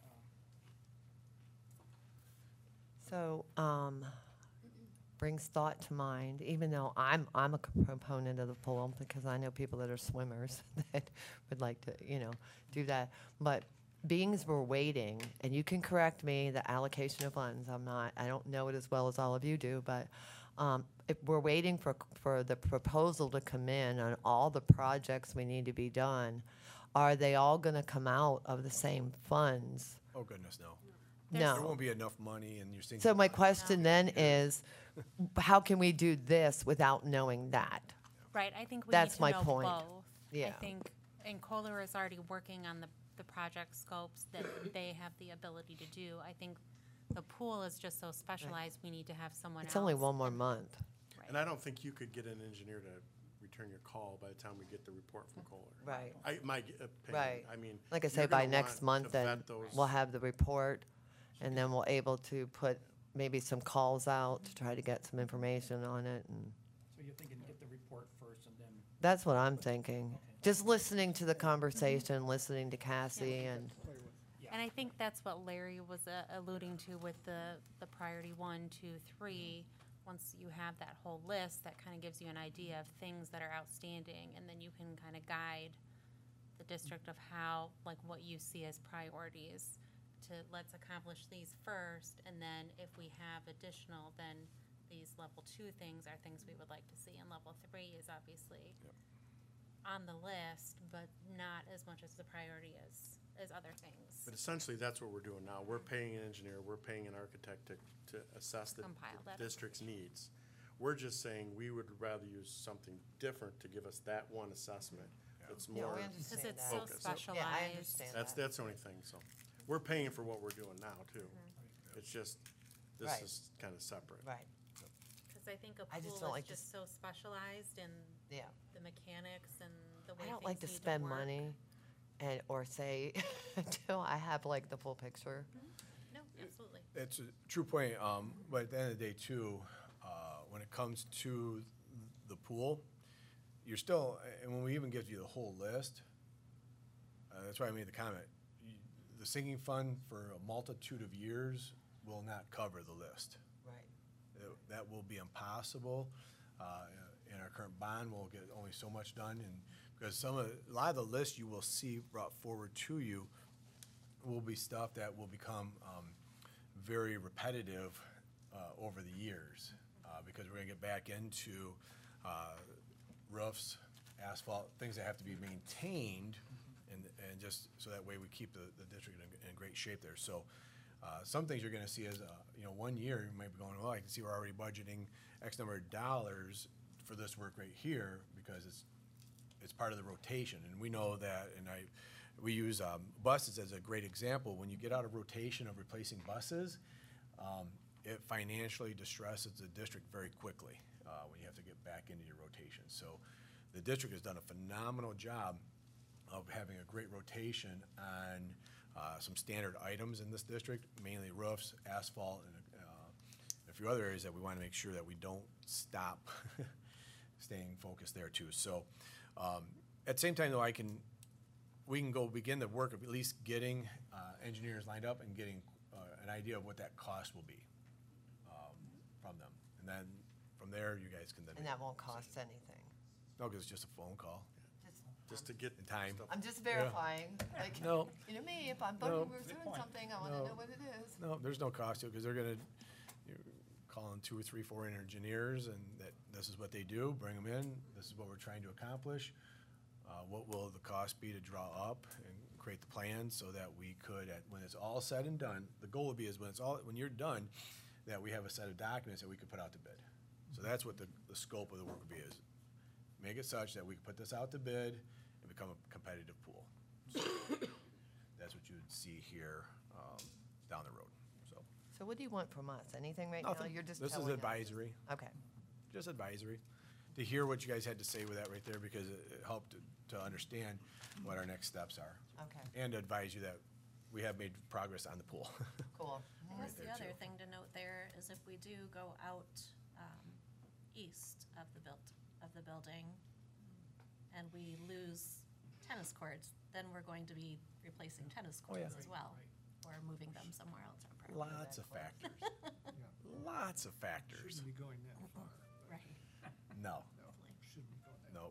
So, um, brings thought to mind, even though I'm, I'm a c- proponent of the pool, because I know people that are swimmers that would like to, you know, do that. But beings were waiting, and you can correct me, the allocation of funds, I'm not, I don't know it as well as all of you do, but, um, if we're waiting for, for the proposal to come in on all the projects we need to be done, are they all gonna come out of the same funds? Oh goodness, no. No. There won't be enough money and you're thinking. So my question then is, how can we do this without knowing that? Right, I think we need That's to my know point. both. Yeah. I think, and Kohler is already working on the, the project scopes that they have the ability to do. I think the pool is just so specialized, we need to have someone else. It's only one more month. Right. And I don't think you could get an engineer to return your call by the time we get the report from Kohler. Right. I, my g- opinion, Right. I mean. Like I you're say, by gonna next want month, to then vet those- we'll have the report, and then we'll able to put maybe some calls out to try to get some information on it, and So you're thinking get the report first and then. that's what I'm thinking. Just listening to the conversation, listening to Cassie, and, And I think that's what Larry was uh, alluding to with the, the priority one, two, three. Once you have that whole list, that kind of gives you an idea of things that are outstanding, and then you can kind of guide the district of how, like, what you see as priorities to let's accomplish these first, and then if we have additional, then these level two things are things we would like to see, and level three is obviously on the list, but not as much as the priority as, as other things. But essentially, that's what we're doing now. We're paying an engineer, we're paying an architect to, to assess the Compile that. district's needs. We're just saying we would rather use something different to give us that one assessment. It's Yeah, more, we Because understand it's that. so Focus. specialized. Yeah, I understand that's, that. that's the only thing, so. We're paying for what we're doing now, too. It's just, this Right. is kind of separate. right, Because I think a I just pool don't is like to just so specialized in yeah. the mechanics and the way I things don't like to need spend work. money and, or say, until I have like the full picture. No, absolutely. It's a true point, um, but at the end of the day too, uh, when it comes to the pool, you're still, and when we even give you the whole list, uh, that's why I made the comment. You- The sinking fund for a multitude of years will not cover the list. Right. That- That will be impossible. Uh, In our current bond, we'll get only so much done, and because some of, a lot of the lists you will see brought forward to you will be stuff that will become um, very repetitive uh, over the years, uh, because we're gonna get back into uh, roofs, asphalt, things that have to be maintained, and, and just, so that way we keep the, the district in, in great shape there. So, uh, some things you're gonna see is, uh, you know, one year, you might be going, well, I can see we're already budgeting X number of dollars for this work right here, because it's, it's part of the rotation, and we know that, and I, we use, um, buses as a great example. When you get out of rotation of replacing buses, um, it financially distresses the district very quickly, uh, when you have to get back into your rotation. So, the district has done a phenomenal job of having a great rotation on uh, some standard items in this district, mainly roofs, asphalt, and uh, a few other areas that we want to make sure that we don't stop staying focused there too. So, um, at the same time, though, I can, we can go begin the work of at least getting uh, engineers lined up and getting uh, an idea of what that cost will be um, from them. And then from there, you guys can then. And make that a won't decision. cost anything. No, because it's just a phone call Just- Just to get. in time. stuff. I'm just verifying, like, No. you know me, if I'm No. bugging, we're doing point. something, I wanna No. know what it is. No, there's no cost to it, because they're gonna, you're calling two or three, four engineers, and that, this is what they do, bring them in, this is what we're trying to accomplish. Uh, what will the cost be to draw up and create the plan, so that we could, at, when it's all said and done, the goal would be is when it's all, when you're done, that we have a set of documents that we could put out to bid. So that's what the, the scope of the work would be, is make it such that we can put this out to bid and become a competitive pool. So that's what you would see here, um, down the road, so. So what do you want from us? Anything right now? Nothing. You're just This is telling us? advisory, Okay. just advisory, to hear what you guys had to say with that right there, because it it helped to, to understand what our next steps are. Okay. And to advise you that we have made progress on the pool. Cool. I guess there, the other too. thing to note there is if we do go out, um, east of the built, of the building, and we lose tennis courts, then we're going to be replacing tennis Oh, yeah. courts as well, or moving them somewhere else on property. Lots of factors, lots of factors. Shouldn't be going that far. Right. No, Shouldn't be going that nope.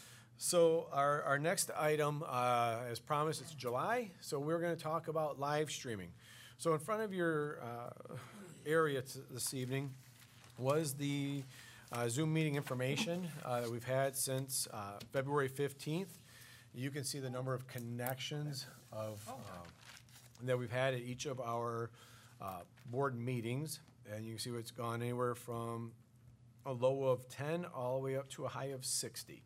So our, our next item, uh, as promised, it's July, so we're gonna talk about live streaming. So in front of your, uh, area t- this evening was the, uh, Zoom meeting information, uh, that we've had since, uh, February fifteenth. You can see the number of connections of, um, that we've had at each of our, uh, board meetings. And you can see what's gone anywhere from a low of ten all the way up to a high of sixty.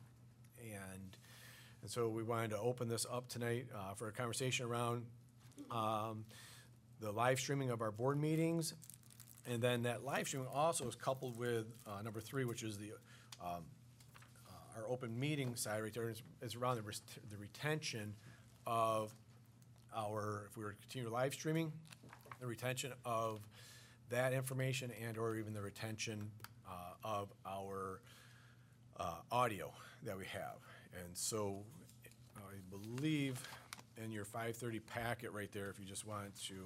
And, and so we wanted to open this up tonight uh, for a conversation around um, the live streaming of our board meetings. And then that live streaming also is coupled with uh, number three, which is the, um, uh, our open meeting side right there. It's, it's around the, res- the retention of our, if we were to continue live streaming, the retention of that information and or even the retention uh, of our uh, audio that we have. And so I believe in your five thirty packet right there, if you just wanted to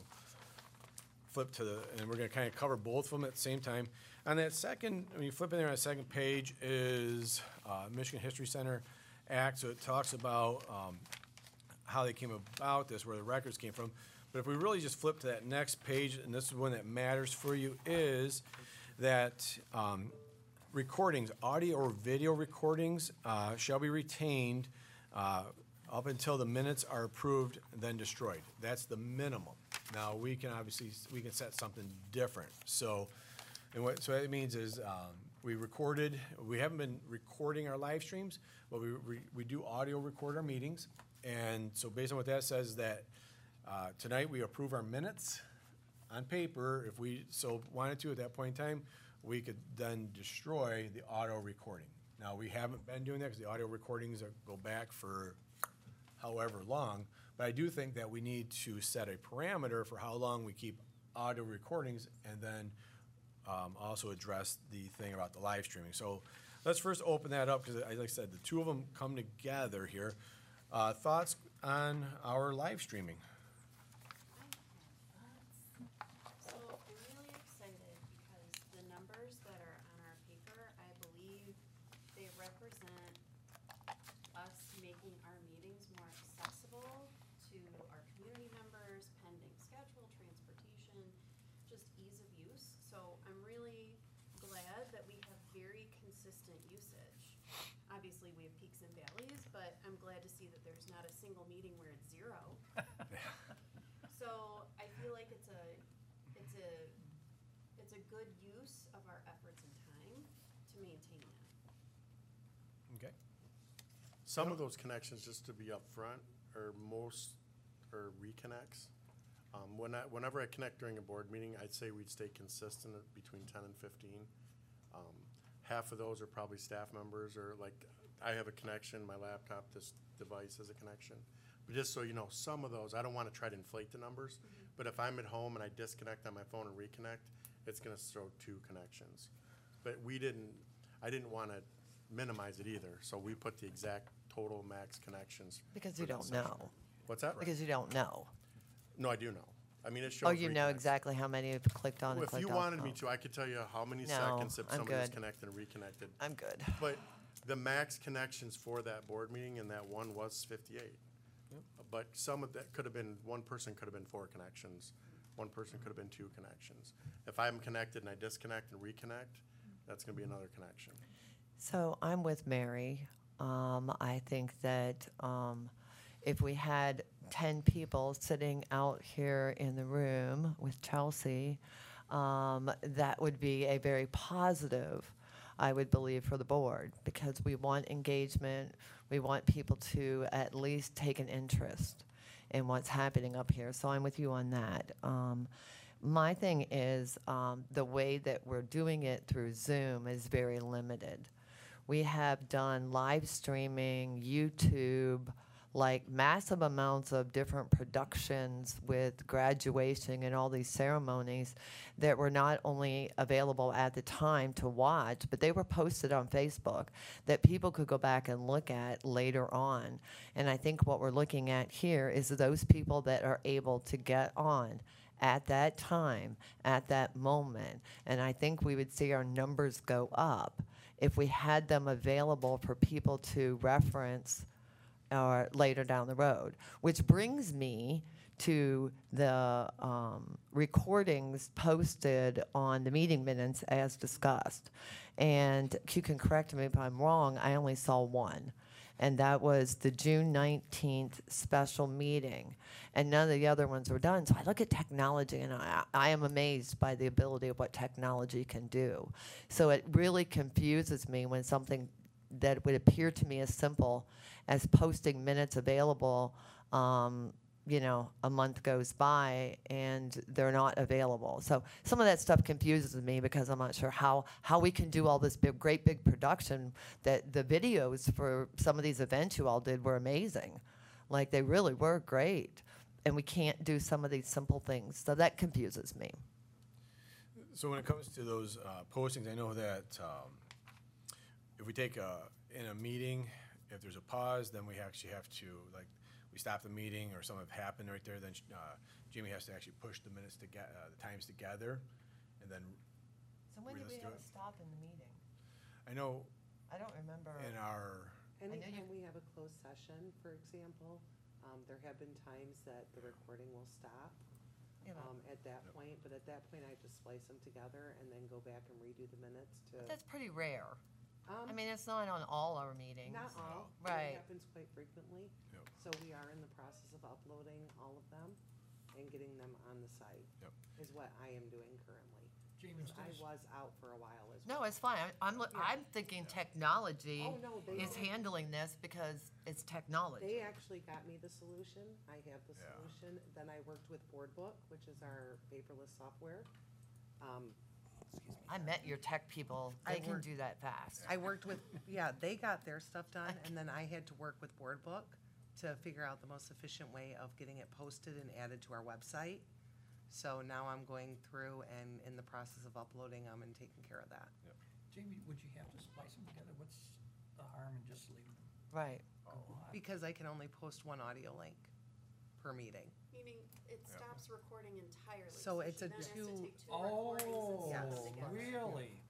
flip to the, and we're gonna kind of cover both of them at the same time. On that second, when you flip in there on the second page is uh, Michigan History Center Act. So it talks about um, how they came about this, where the records came from. But if we really just flip to that next page, and this is one that matters for you, is that um, recordings, audio or video recordings, uh, shall be retained uh, up until the minutes are approved, then destroyed. That's the minimum. Now, we can obviously, we can set something different. So, and what, so what it means is, um, we recorded, we haven't been recording our live streams, but we, we, we do audio record our meetings. And so based on what that says, that uh, tonight we approve our minutes on paper. If we so wanted to at that point in time, we could then destroy the auto recording. Now, we haven't been doing that because the audio recordings are, go back for however long, but I do think that we need to set a parameter for how long we keep audio recordings, and then um, also address the thing about the live streaming. So let's first open that up, because like I said, the two of them come together here. Uh, thoughts on our live streaming? So I'm really excited because the numbers that are on our paper, I believe they represent us making our meetings more accessible to our community members, pending schedule, transportation, just ease of use. So I'm really glad that we have very consistent usage. Obviously, we have peaks and valleys, but I'm glad to see that there's not a single meeting where it's zero. So I feel like it's a, it's a, it's a good use of our efforts and time to maintain that. Okay. Some of those connections, just to be upfront, are most, are reconnects. Um, when I, whenever I connect during a board meeting, I'd say we'd stay consistent at between ten and fifteen. Um, half of those are probably staff members, or like, I have a connection, my laptop, this device has a connection. But just so you know, some of those, I don't wanna try to inflate the numbers, but if I'm at home and I disconnect on my phone and reconnect, it's gonna throw two connections. But we didn't, I didn't wanna minimize it either, so we put the exact total max connections. Because for you that don't session. know. What's that? Because you don't know. No, I do know. I mean, it shows. Oh, you know reconnects. exactly how many have clicked on and Well, clicked if off. you wanted me Oh, to, I could tell you how many No, seconds if I'm somebody was good. connected and reconnected. I'm good. But the max connections for that board meeting and that one was fifty-eight. But some of that could have been, one person could have been four connections, one person could have been two connections. If I'm connected and I disconnect and reconnect, that's gonna be another connection. So I'm with Mary. Um, I think that um, if we had ten people sitting out here in the room with Chelsea, um, that would be a very positive, I would believe, for the board, because we want engagement. We want people to at least take an interest in what's happening up here. So I'm with you on that. Um, my thing is um, the way that we're doing it through Zoom is very limited. We have done live streaming, YouTube, like massive amounts of different productions with graduation and all these ceremonies that were not only available at the time to watch, but they were posted on Facebook that people could go back and look at later on. And I think what we're looking at here is those people that are able to get on at that time, at that moment. And I think we would see our numbers go up if we had them available for people to reference or later down the road, which brings me to the um, recordings posted on the meeting minutes as discussed. And you can correct me if I'm wrong, I only saw one. And that was the June nineteenth special meeting. And none of the other ones were done. So I look at technology and I, I am amazed by the ability of what technology can do. So it really confuses me when something that would appear to me as simple as posting minutes available, um, you know, a month goes by and they're not available. So some of that stuff confuses me because I'm not sure how, how we can do all this big, great big production. That the videos for some of these events you all did were amazing. Like they really were great. And we can't do some of these simple things. So that confuses me. So when it comes to those uh, postings, I know that um, if we take a, in a meeting, if there's a pause, then we actually have to, like, we stop the meeting or something happened right there, then uh, Jamie has to actually push the minutes to get, uh, the times together, and then So when did we Read us have through a it. stop in the meeting? I know I don't remember. in our, know you- Anytime we have a closed session, for example, um, there have been times that the recording will stop, You know, um, at that point, but at that point, I have to splice them together and then go back and redo the minutes to. That's pretty rare. I Um, mean, it's not on all our meetings. Not all, but Right. it happens quite frequently. Yep. So we are in the process of uploading all of them and getting them on the site. Yep. Is what I am doing currently. Jamie, 'Cause I does- was out for a while as well. No, it's fine. I- I'm, look- Yeah. I'm thinking technology Oh, no, they is don't. handling this because it's technology. They actually got me the solution. I have the Yeah. solution. Then I worked with BoardBook, which is our paperless software. Um, I met your tech people. I They can work- do that fast. I worked with, yeah, they got their stuff done, and then I had to work with BoardBook to figure out the most efficient way of getting it posted and added to our website. So now I'm going through and in the process of uploading them and taking care of that. Jamie, would you have to splice them together? What's the harm in just leaving them Right. go on? Because I can only post one audio link per meeting. Meaning it stops recording entirely. So it's she a then has to two- take two recordings and Oh, stitch them Yes. together. really?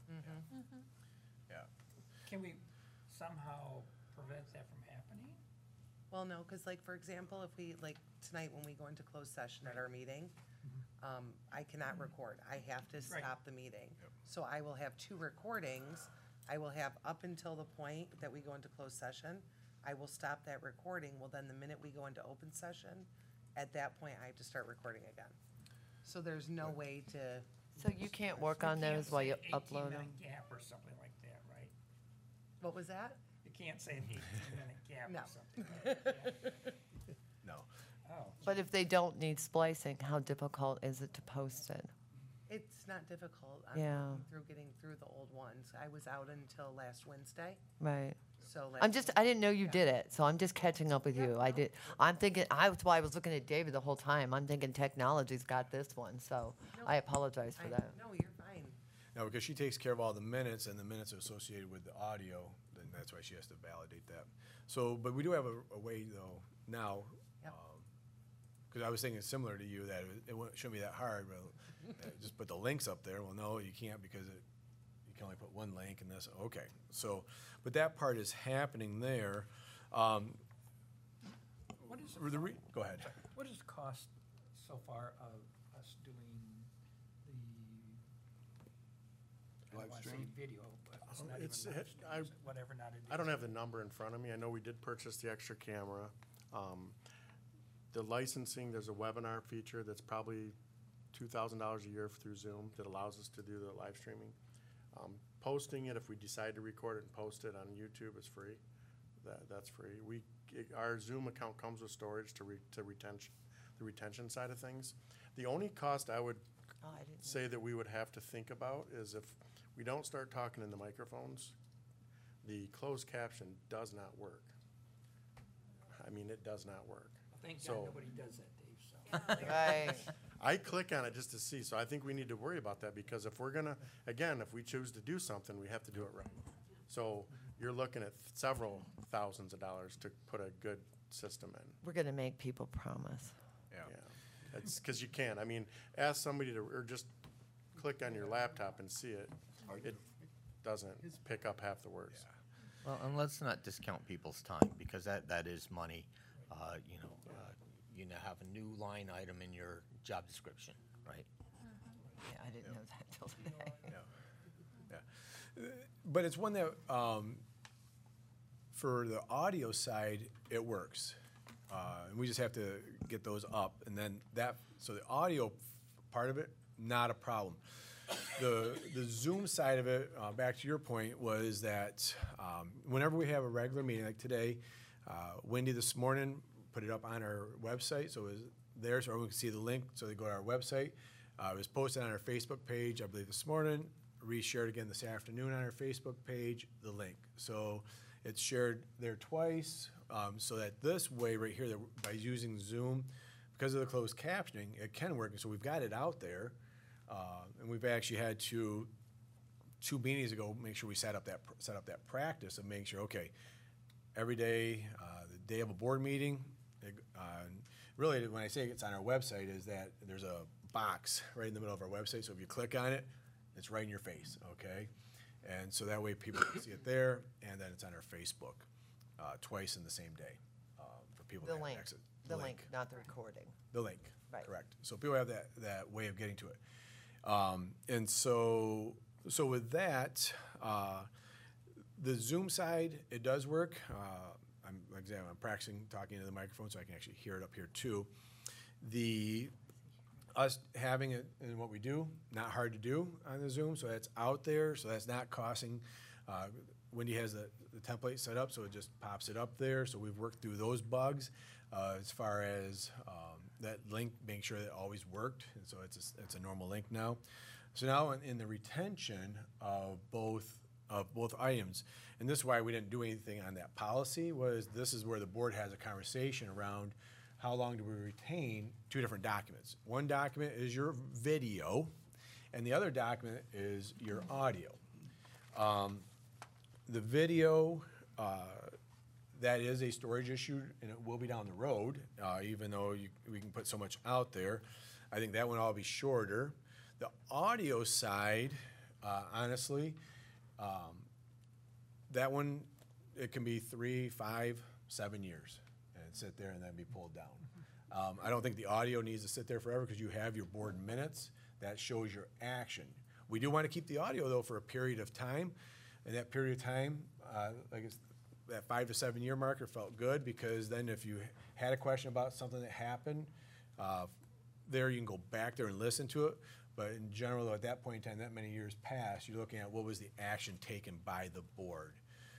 yeah. Can we somehow prevent that from happening? Well, no, because like, for example, if we, like, tonight when we go into closed session at our meeting, um, I cannot record. I have to Right. stop the meeting. So I will have two recordings. I will have up until the point that we go into closed session. I will stop that recording. Well, then the minute we go into open session, at that point, I have to start recording again. So there's no way to, So you can't work You on can't those while say you eighteen upload minute them? gap or something like that, right? what was that? You can't say an eighteen minute gap No. or something like that. No. Oh, But if they don't need splicing, how difficult is it to post it? It's not difficult. I'm Yeah. working through getting through the old ones. I was out until last Wednesday, Right. so. I'm last just, I didn't know you Yeah. did it, so I'm just catching up with Yeah, you. I no. did, I'm thinking, I, that's why I was looking at David the whole time. I'm thinking technology's got this one, so No, I apologize for I- that. No, you're fine. No, because she takes care of all the minutes, and the minutes are associated with the audio, then that's why she has to validate that. So, but we do have a, a way though now, Yep. because I was thinking similar to you that it, it wouldn't- shouldn't be that hard, but uh, just put the links up there. Well, no, you can't because it, you can only put one link and this, okay. So, but that part is happening there. Um, What is, the re- Go ahead. what is the cost so far of us doing the, I Live don't wanna say stream? video, but it's Um, not even it's- live it- stream, I- is it? Whatever not it is. I don't have the number in front of me. I know we did purchase the extra camera. Um, The licensing, there's a webinar feature that's probably two thousand dollars a year through Zoom that allows us to do the live streaming. Um, Posting it, if we decide to record it and post it on YouTube, is free. That, that's free. We, it- our Zoom account comes with storage to re, to retention, the retention side of things. The only cost I would Oh, I didn't know. say that we would have to think about is if we don't start talking in the microphones, the closed caption does not work. I mean, it does not work. Thank So- God nobody does that, Dave, so. Right. I click on it just to see, so I think we need to worry about that, because if we're gonna, again, if we choose to do something, we have to do it right. So you're looking at several thousands of dollars to put a good system in. We're gonna make people promise. Yeah. Yeah, it's, cause you can, I mean, ask somebody to, or just click on your laptop and see it. It doesn't pick up half the words. Well, and let's not discount people's time, because that, that is money. Uh, you know, uh, you now have a new line item in your job description, right? Yeah, I didn't know that till today. Yeah. Yeah. Uh, But it's one that, um, for the audio side, it works. Uh, and we just have to get those up, and then that, so the audio part of it, not a problem. The, the Zoom side of it, uh, back to your point, was that, um, whenever we have a regular meeting, like today, uh, Wendy this morning put it up on our website, so it was there, so everyone can see the link, so they go to our website. Uh, it was posted on our Facebook page, I believe this morning, reshared again this afternoon on our Facebook page, the link. So it's shared there twice, um, so that this way right here, that by using Zoom, because of the closed captioning, it can work, and so we've got it out there. Uh, and we've actually had to, two meetings ago, make sure we set up that, set up that practice of making sure, okay, every day, uh, the day of a board meeting, it, uh, really, when I say it's on our website, is that there's a box right in the middle of our website, so if you click on it, it's right in your face, okay? And so that way people can see it there, and then it's on our Facebook, uh, twice in the same day, um, for people to The have link, access. the link, not the recording. The link, Right. correct. So people have that, that way of getting to it. Um, and so, so with that, uh, the Zoom side, it does work. Uh, I'm, like I said, I'm practicing talking into the microphone so I can actually hear it up here too. The, us having it in what we do, not hard to do on the Zoom, so that's out there, so that's not costing. Uh, Wendy has the, the template set up, so it just pops it up there, so we've worked through those bugs. Uh, as far as, um, that link, making sure that it always worked, and so it's a, it's a normal link now. So now in, in the retention of both, of both items, and this is why we didn't do anything on that policy, was this is where the board has a conversation around how long do we retain two different documents. One document is your video, and the other document is your audio. Um, the video, uh, that is a storage issue, and it will be down the road, uh, even though you, we can put so much out there. I think that one will all be shorter. The audio side, uh, honestly, um, that one, it can be three, five, seven years, and sit there and then be pulled down. Um, I don't think the audio needs to sit there forever, because you have your board minutes that shows your action. We do want to keep the audio, though, for a period of time, and that period of time, uh, like it's, that five to seven year marker felt good, because then if you had a question about something that happened, uh, there you can go back there and listen to it. But in general, though, at that point in time, that many years past, you're looking at what was the action taken by the board.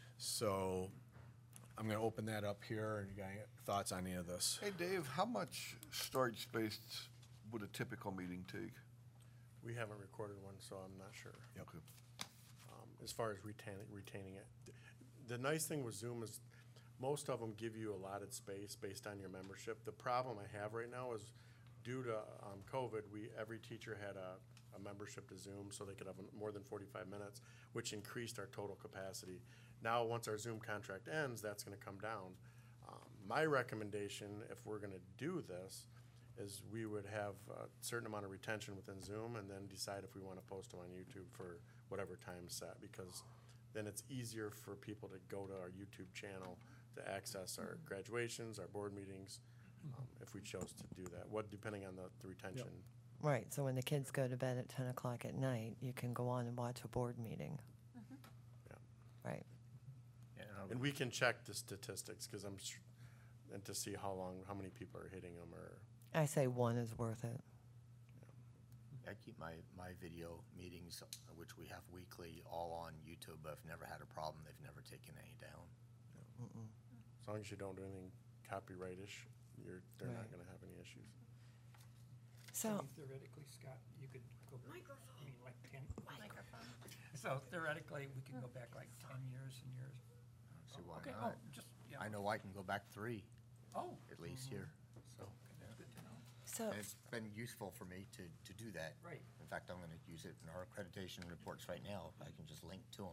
So I'm gonna open that up here, and you got any thoughts on any of this? Hey, Dave, how much storage space would a typical meeting take? We haven't recorded one, so I'm not sure. Yep. Um, as far as retaining, retaining it. The nice thing with Zoom is most of them give you allotted space based on your membership. The problem I have right now is due to um, COVID, we, every teacher had a, a membership to Zoom, so they could have more than forty-five minutes, which increased our total capacity. Now, once our Zoom contract ends, that's gonna come down. Um, My recommendation, if we're gonna do this, is we would have a certain amount of retention within Zoom and then decide if we wanna post them on YouTube for whatever time set, because then it's easier for people to go to our YouTube channel to access our graduations, our board meetings, um, if we chose to do that, what, depending on the, the retention. Right, so when the kids go to bed at ten o'clock at night, you can go on and watch a board meeting. Yeah. Right. Yeah, and I- And we can check the statistics, cause I'm, s- and to see how long, how many people are hitting them, or, I say one is worth it. I keep my, my video meetings, uh, which we have weekly, all on YouTube. I've never had a problem. They've never taken any down. as long as you don't do anything copyright-ish, you're, they're not Right. gonna have any issues. So, I mean, theoretically, Scott, you could go. Microphone. I mean, like ten. Microphone. So theoretically, we could go back like ten years and years. See why Okay, not? oh, just, yeah. I know I can go back three, Oh. at least here, so. That's good to know. so, And it's been useful for me to, to do that. Right. In fact, I'm gonna use it in our accreditation reports right now. I can just link to them.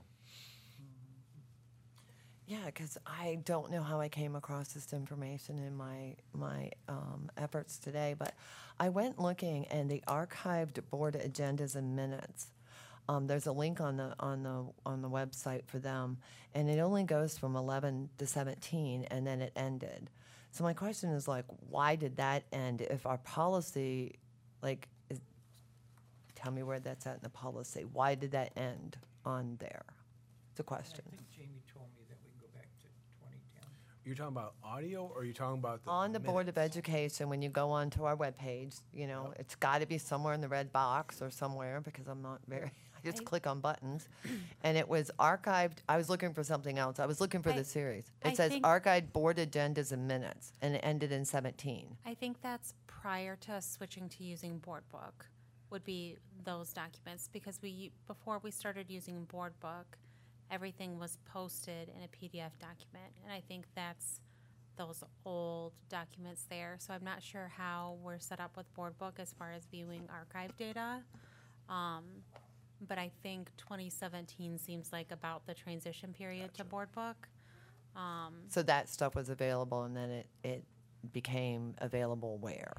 yeah, because I don't know how I came across this information in my, my um, efforts today, but I went looking and the archived board agendas and minutes, um, there's a link on the, on the, on the website for them, and it only goes from eleven to seventeen, and then it ended. So my question is like, why did that end if our policy, like, is, tell me where that's at in the policy. Why did that end on there? It's a And I question. think Jamie told me that we can go back to twenty ten. You're talking about audio, or are you talking about the On the Board of minutes? Education, when you go onto our webpage, you know, it's got to be somewhere in the red box or somewhere, because I'm not very, I just I- click on buttons. And it was archived, I was looking for something else. I was looking for I- the series. I It says think- archived board agendas and minutes, and it ended in seventeen. I think that's prior to us switching to using Board Book, would be those documents, because we, before we started using Board Book, everything was posted in a P D F document, and I think that's those old documents there. So I'm not sure how we're set up with Board Book as far as viewing archive data. Um, but I think twenty seventeen seems like about the transition period to Board Book. Um, So that stuff was available, and then it, it became available where?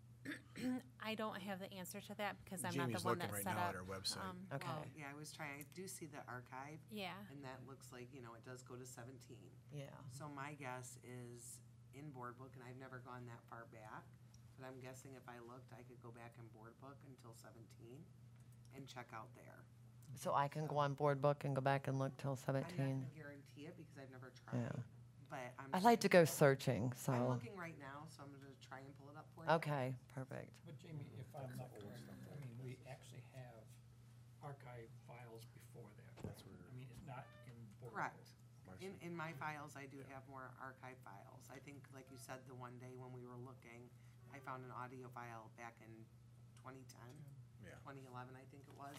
I don't have the answer to that because I'm not Jamie's the one looking that right set now up. at our website. um, Okay. Well, yeah, I was trying, I do see the archive, Yeah, and that looks like, you know, it does go to seventeen. Yeah. So my guess is in Board Book, and I've never gone that far back, but I'm guessing if I looked, I could go back in Board Book until seventeen and check out there. So I can go on Board Book and go back and look till I'm not seventeen? gonna guarantee it because I've never tried, Yeah. but I'm. I like to go searching, I'm so, looking right now, so I'm gonna try and pull it up for you. okay, perfect. But Jamie, if I'm not correct, I mean, we actually have archive files before that. That's where- I mean, it's not in Board Book. Correct. In, in my files, I do have more archive files. I think, like you said, the one day when we were looking, I found an audio file back in twenty ten, Yeah. twenty eleven, I think it was.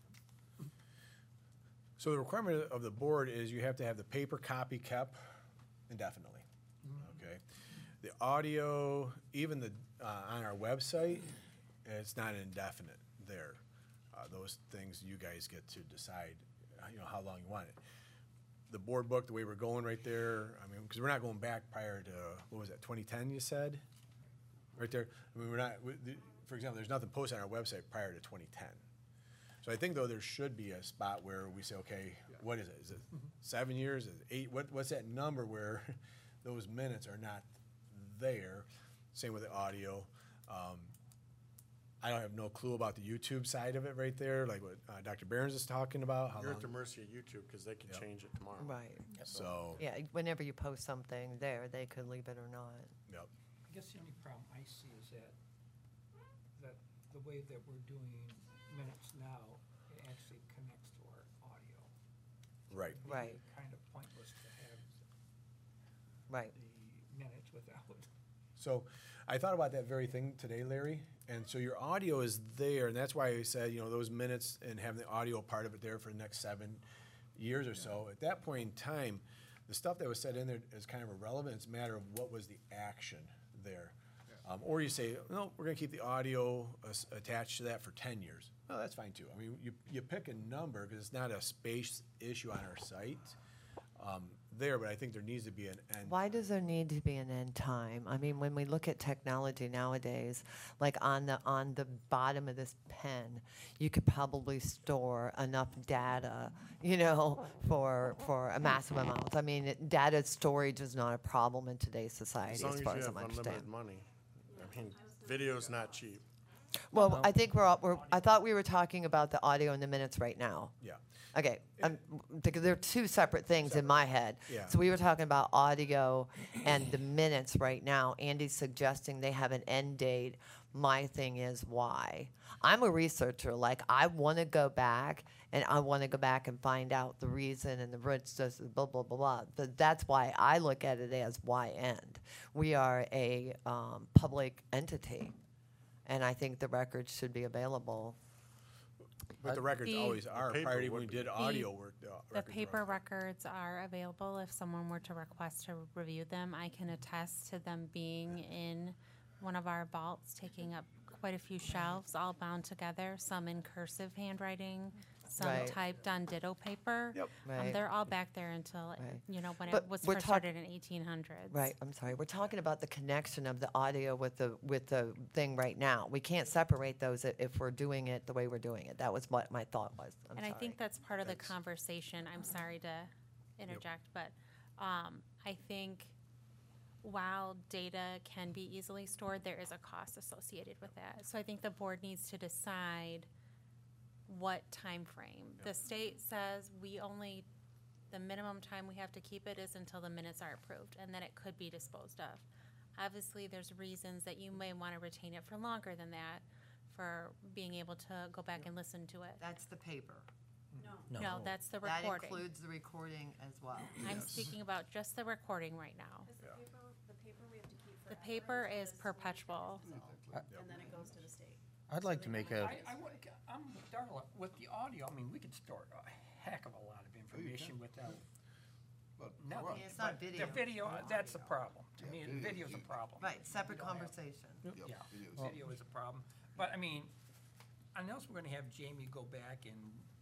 So the requirement of the board is you have to have the paper copy kept indefinitely, okay? The audio, even the, uh, on our website, it's not indefinite there. Uh, those things you guys get to decide, uh, you know, how long you want it. The board book, the way we're going right there, I mean, because we're not going back prior to, what was that, twenty ten you said? Right there, I mean, we're not, we- the- for example, there's nothing posted on our website prior to twenty ten. So I think though there should be a spot where we say, okay, what is it? Is it seven years? Is it eight? What, what's that number where those minutes are not there? Same with the audio. Um, I don't have no clue about the YouTube side of it right there, like what uh, Doctor Behrens is talking about. how You're at the long- mercy of YouTube, because they can Yep. change it tomorrow. Right. So, Yeah, whenever you post something there, they could leave it or not. yep. I guess the only problem I see is that, that the way that we're doing minutes now, it actually connects to our audio. Right. It'd be Right. Kind of pointless to have Right. the minutes without. So I thought about that very thing today, Larry. And so your audio is there, and that's why I said, you know, those minutes and having the audio part of it there for the next seven years or so. At that point in time, the stuff that was said in there is kind of irrelevant. It's a matter of what was the action there. Um, or you say, no, we're gonna keep the audio as- attached to that for ten years. No, that's fine too. I mean, you, you pick a number, because it's not a space issue on our site. um, there, but I think there needs to be an end. Why does there need to be an end time? I mean, when we look at technology nowadays, like on the on the bottom of this pen, you could probably store enough data, you know, for for a massive amount. I mean, it, data storage is not a problem in today's society, As long as as far you as have I'm understanding. unlimited money. I mean, video's not cheap. Well, I think we're, all- we're, I thought we were talking about the audio and the minutes right now. Yeah. Okay, um, because they're two separate things in my head. Yeah. So we were talking about audio and the minutes right now. Andy's suggesting they have an end date. My thing is why? I'm a researcher. Like, I want to go back and I want to go back and find out the reason and the roots, just blah, blah, blah, blah. But that's why I look at it as why end. We are a um, public entity. And I think the records should be available. But the records The- always are, paper prior to when would we be. did audio work. The The records were paper on. records are available if someone were to request to review them. I can attest to them being in one of our vaults, taking up quite a few shelves, all bound together, some in cursive handwriting, some Right. typed on ditto paper. Yep. Um, Right. They're all back there until, Right. you know, when But it was we're first talk- started in eighteen hundreds. Right, I'm sorry. We're talking about the connection of the audio with the, with the thing right now. We can't separate those i- if we're doing it the way we're doing it. That was what my thought was. I'm And I sorry. think that's part of the Thanks. conversation. I'm sorry to interject, but um, I think while data can be easily stored, there is a cost associated with that. So I think the board needs to decide what time frame. The state says we only, the minimum time we have to keep it is until the minutes are approved, and then it could be disposed of. Obviously, there's reasons that you may want to retain it for longer than that, for being able to go back and listen to it. That's the paper. No, that's the That recording. includes the recording as well. I'm speaking about just the recording right now. Because the paper, the paper we have to keep The forever. paper is because when it perpetual. dissolves, And then it goes to the state. I'd like to make a, I, I would, I'm with Darla, with the audio, I mean, we could store a heck of a lot of information without. But for nothing. what? Yeah, it's not But video. The video, that's the problem. To me, the video is video's a huge. problem. Right, separate We don't have- conversation. Yep, Yeah, it is. video is a problem. But I mean, unless we're gonna have Jamie go back and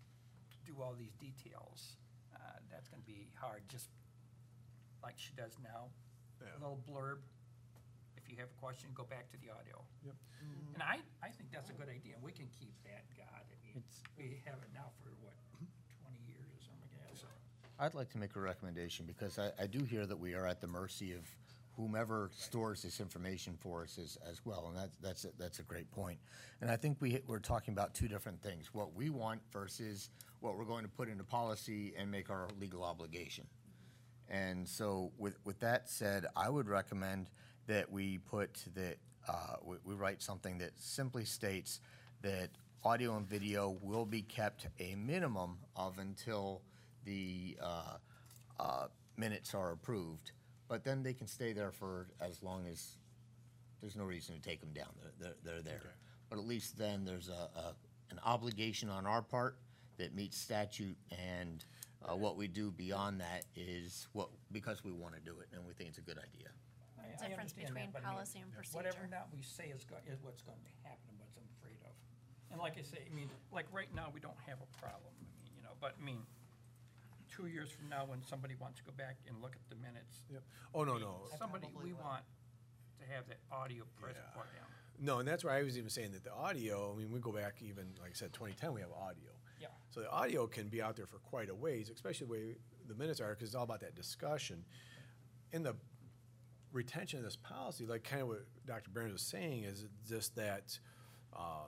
do all these details, uh, that's gonna be hard, just like she does now. Yeah. A little blurb. If you have a question, go back to the audio. Yep. And I, I think that's a good idea. We can keep that, God, I mean, we have it now for what, twenty years or something like that, so. I'd like to make a recommendation, because I, I do hear that we are at the mercy of whomever stores this information for us as, as well, and that's, that's, a- that's a great point. And I think we, we're talking about two different things, what we want versus what we're going to put into policy and make our legal obligation. And so with, with that said, I would recommend that we put that, uh, we, we write something that simply states that audio and video will be kept a minimum of until the, uh, uh, minutes are approved, but then they can stay there for as long as, there's no reason to take them down, they're, they're, they're there. Okay. But at least then there's a, a, an obligation on our part that meets statute, and, uh, what we do beyond that is what, because we wanna do it, and we think it's a good idea. I- I Difference understand between that, but I mean, policy and Whatever procedure. not we say is go, is what's going to happen, and what's I'm afraid of. And like I say, I mean, like right now, we don't have a problem, I mean, you know, but I mean, two years from now, when somebody wants to go back and look at the minutes. Yep. Oh, no, no. Somebody, probably we will. want to have that audio present Yeah. for them. No, and that's why I was even saying that the audio, I mean, we go back even, like I said, twenty ten, we have audio. Yeah. So the audio can be out there for quite a ways, especially the way the minutes are, because it's all about that discussion. In the retention of this policy, like kind of what Doctor Burns was saying, is just that um,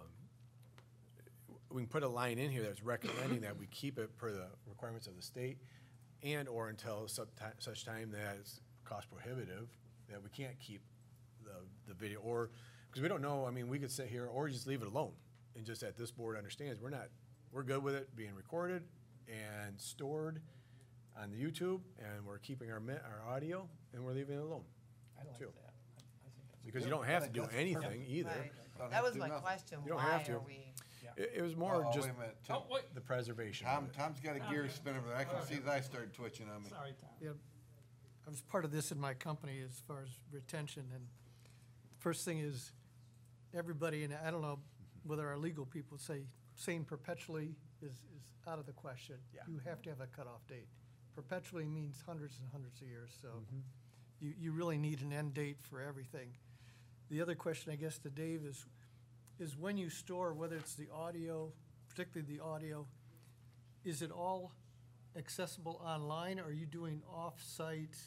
we can put a line in here that's recommending that we keep it per the requirements of the state, and/or until such ti- such time that it's cost prohibitive, that we can't keep the, the video, or, because we don't know, I mean, we could sit here, or just leave it alone, and just that this board understands, we're not, we're good with it being recorded and stored on the YouTube, and we're keeping our, mi- our audio, and we're leaving it alone, I like too. that. I- I think that's a Because good- you don't have to do That's anything either. Right. Don't That have was to do my nothing. question, You don't why have to. are we? It, it was more Oh, just wait a minute. Oh, Tim- wait, the preservation Tom, of it. Tom's got a gear spinning, but I can see his eyes started twitching on me. sorry, Tom. Yeah, I was part of this in my company as far as retention, and first thing is, everybody, and I don't know whether our legal people say, saying perpetually is, is out of the question. Yeah. You have to have a cutoff date. perpetually means hundreds and hundreds of years, so you, you really need an end date for everything. The other question, I guess, to Dave is, is when you store, whether it's the audio, particularly the audio, is it all accessible online, or are you doing off-site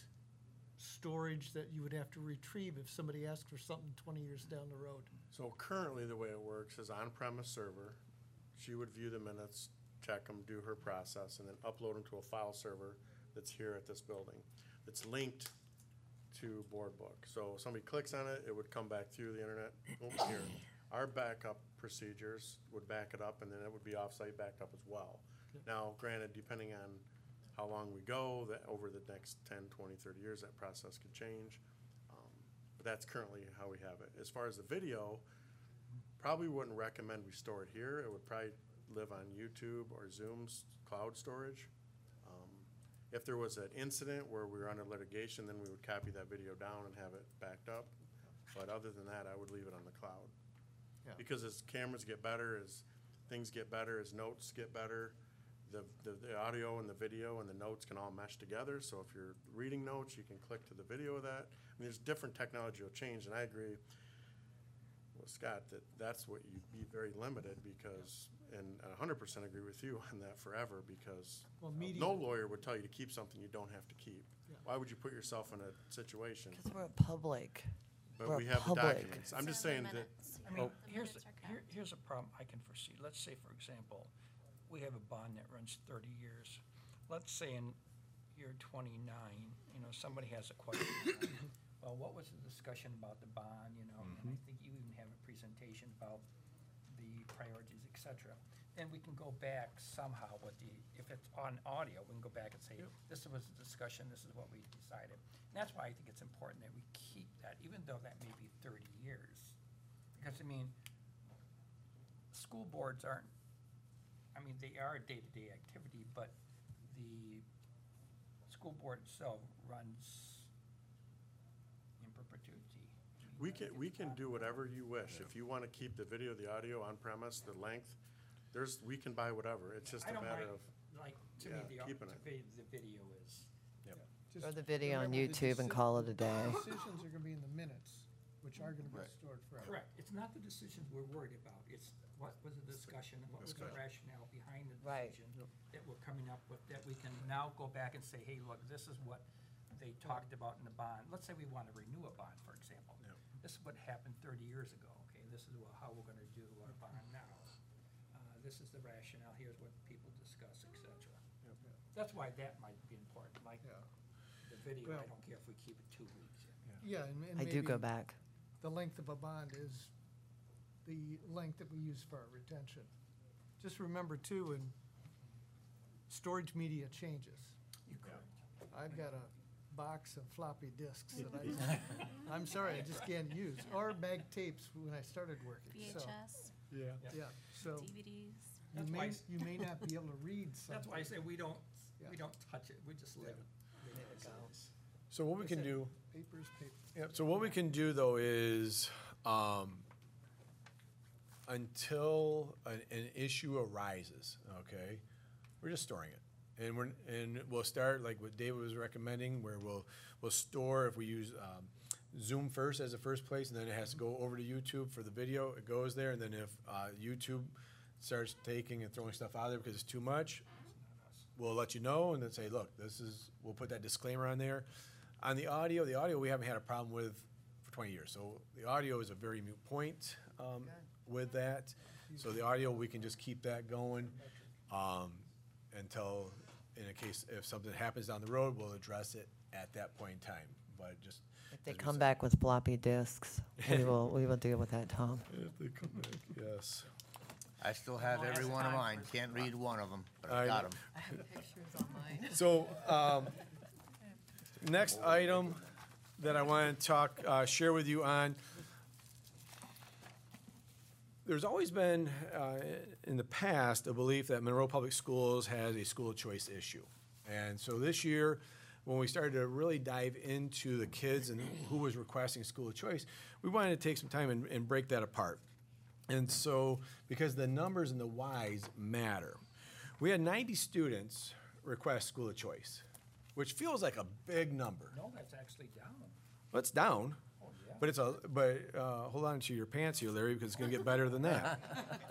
storage that you would have to retrieve if somebody asked for something twenty years down the road? So currently, the way it works is on-premise server. She would view the minutes, check them, do her process, and then upload them to a file server that's here at this building. That's linked to BoardBook. So if somebody clicks on it, it would come back through the internet, over here. Our backup procedures would back it up, and then it would be off-site backed up as well. Now, granted, depending on how long we go, that over the next ten, twenty, thirty years, that process could change. Um, But that's currently how we have it. As far as the video, probably wouldn't recommend we store it here. It would probably live on YouTube or Zoom's cloud storage. Um, If there was an incident where we were under litigation, then we would copy that video down and have it backed up. But other than that, I would leave it on the cloud. Yeah. Because as cameras get better, as things get better, as notes get better, the, the, the audio and the video and the notes can all mesh together. So if you're reading notes, you can click to the video of that. I mean, there's different technology will change, and I agree with Scott that that's what you'd be very limited because, and I one hundred percent agree with you on that forever because Well, uh, media- no lawyer would tell you to keep something you don't have to keep. Yeah. Why would you put yourself in a situation? Because we're public. But we're we have the public. documents. I'm just So the saying that, minutes. I mean, The here's, minutes are here, kept. here's a problem I can foresee. Let's say, for example, we have a bond that runs thirty years. Let's say in year twenty-nine, you know, somebody has a question. Well, what was the discussion about the bond, you know? And I think you even have a presentation about the priorities, et cetera. Then we can go back somehow with the, if it's on audio, we can go back and say, this was the discussion, this is what we decided. And that's why I think it's important that we keep that, even though that may be thirty years. Because, I mean, school boards aren't, I mean, they are a day-to-day activity, but the school board itself runs in perpetuity. I mean, we I can, think we it's can not- do whatever you wish. If you want to keep the video, the audio on premise, the length, there's, we can buy whatever. It's just I a don't matter mind, of, like, to me, yeah, the, au- keeping to it. me, the video is, Just Throw the video on remember the YouTube and deci- call it a day. the Decisions are gonna be in the minutes, which are gonna be Right. stored forever. correct. It's not the decisions we're worried about. It's what was the discussion, and what was the rationale behind the Right. decision that we're coming up with, that we can now go back and say, hey, look, this is what they talked about in the bond. Let's say we want to renew a bond, for example. This is what happened thirty years ago, okay? This is wha- how we're gonna do our bond now. Uh, This is the rationale, here's what people discuss, et cetera. That's why that might be important, like Yeah. the video, I Well- don't care if we keep it two weeks. Yeah, and and I do go maybe back. the length of a bond is the length that we use for our retention. Just remember too, and storage media changes. You're correct. I've got a box of floppy disks that I, just- I'm sorry, I just can't use, or mag tapes when I started working, V H so, S, Yeah. yeah, so D V Ds. you That's why may, s- you may not be able to read something. That's why I say we don't, Yeah. we don't touch it, we just let it. let it go. So what we can do, Paper's paper. yep, so what we can do though is, um, until an, an issue arises, okay, we're just storing it. And we're, and we'll start like what David was recommending, where we'll, we'll store, if we use, um, Zoom first as the first place, and then it has to go over to YouTube for the video, it goes there, and then if, uh, YouTube starts taking and throwing stuff out there because it's too much, we'll let you know and then say, look, this is, we'll put that disclaimer on there. On the audio, the audio we haven't had a problem with for twenty years, so the audio is a very moot point, um, with that. So the audio, we can just keep that going, um, until, in a case, if something happens down the road, we'll address it at that point in time, but just. If they as we come said- back with floppy disks, we will, we will deal with that, Tom. If they come back, yes. I still have every one of mine. Can't read one of them, but I I got know. them. I have pictures on mine. So, um, next item that I want to talk, uh, share with you on, there's always been, uh, in the past, a belief that Monroe Public Schools has a school choice issue. And so this year, when we started to really dive into the kids and who was requesting school choice, we wanted to take some time and, and break that apart. And so, because the numbers and the whys matter, we had ninety students request school of choice. which feels like a big number. No, that's actually down. Well, it's down, Oh, yeah. but it's a, but, uh, hold on to your pants here, Larry, because it's gonna get better than that.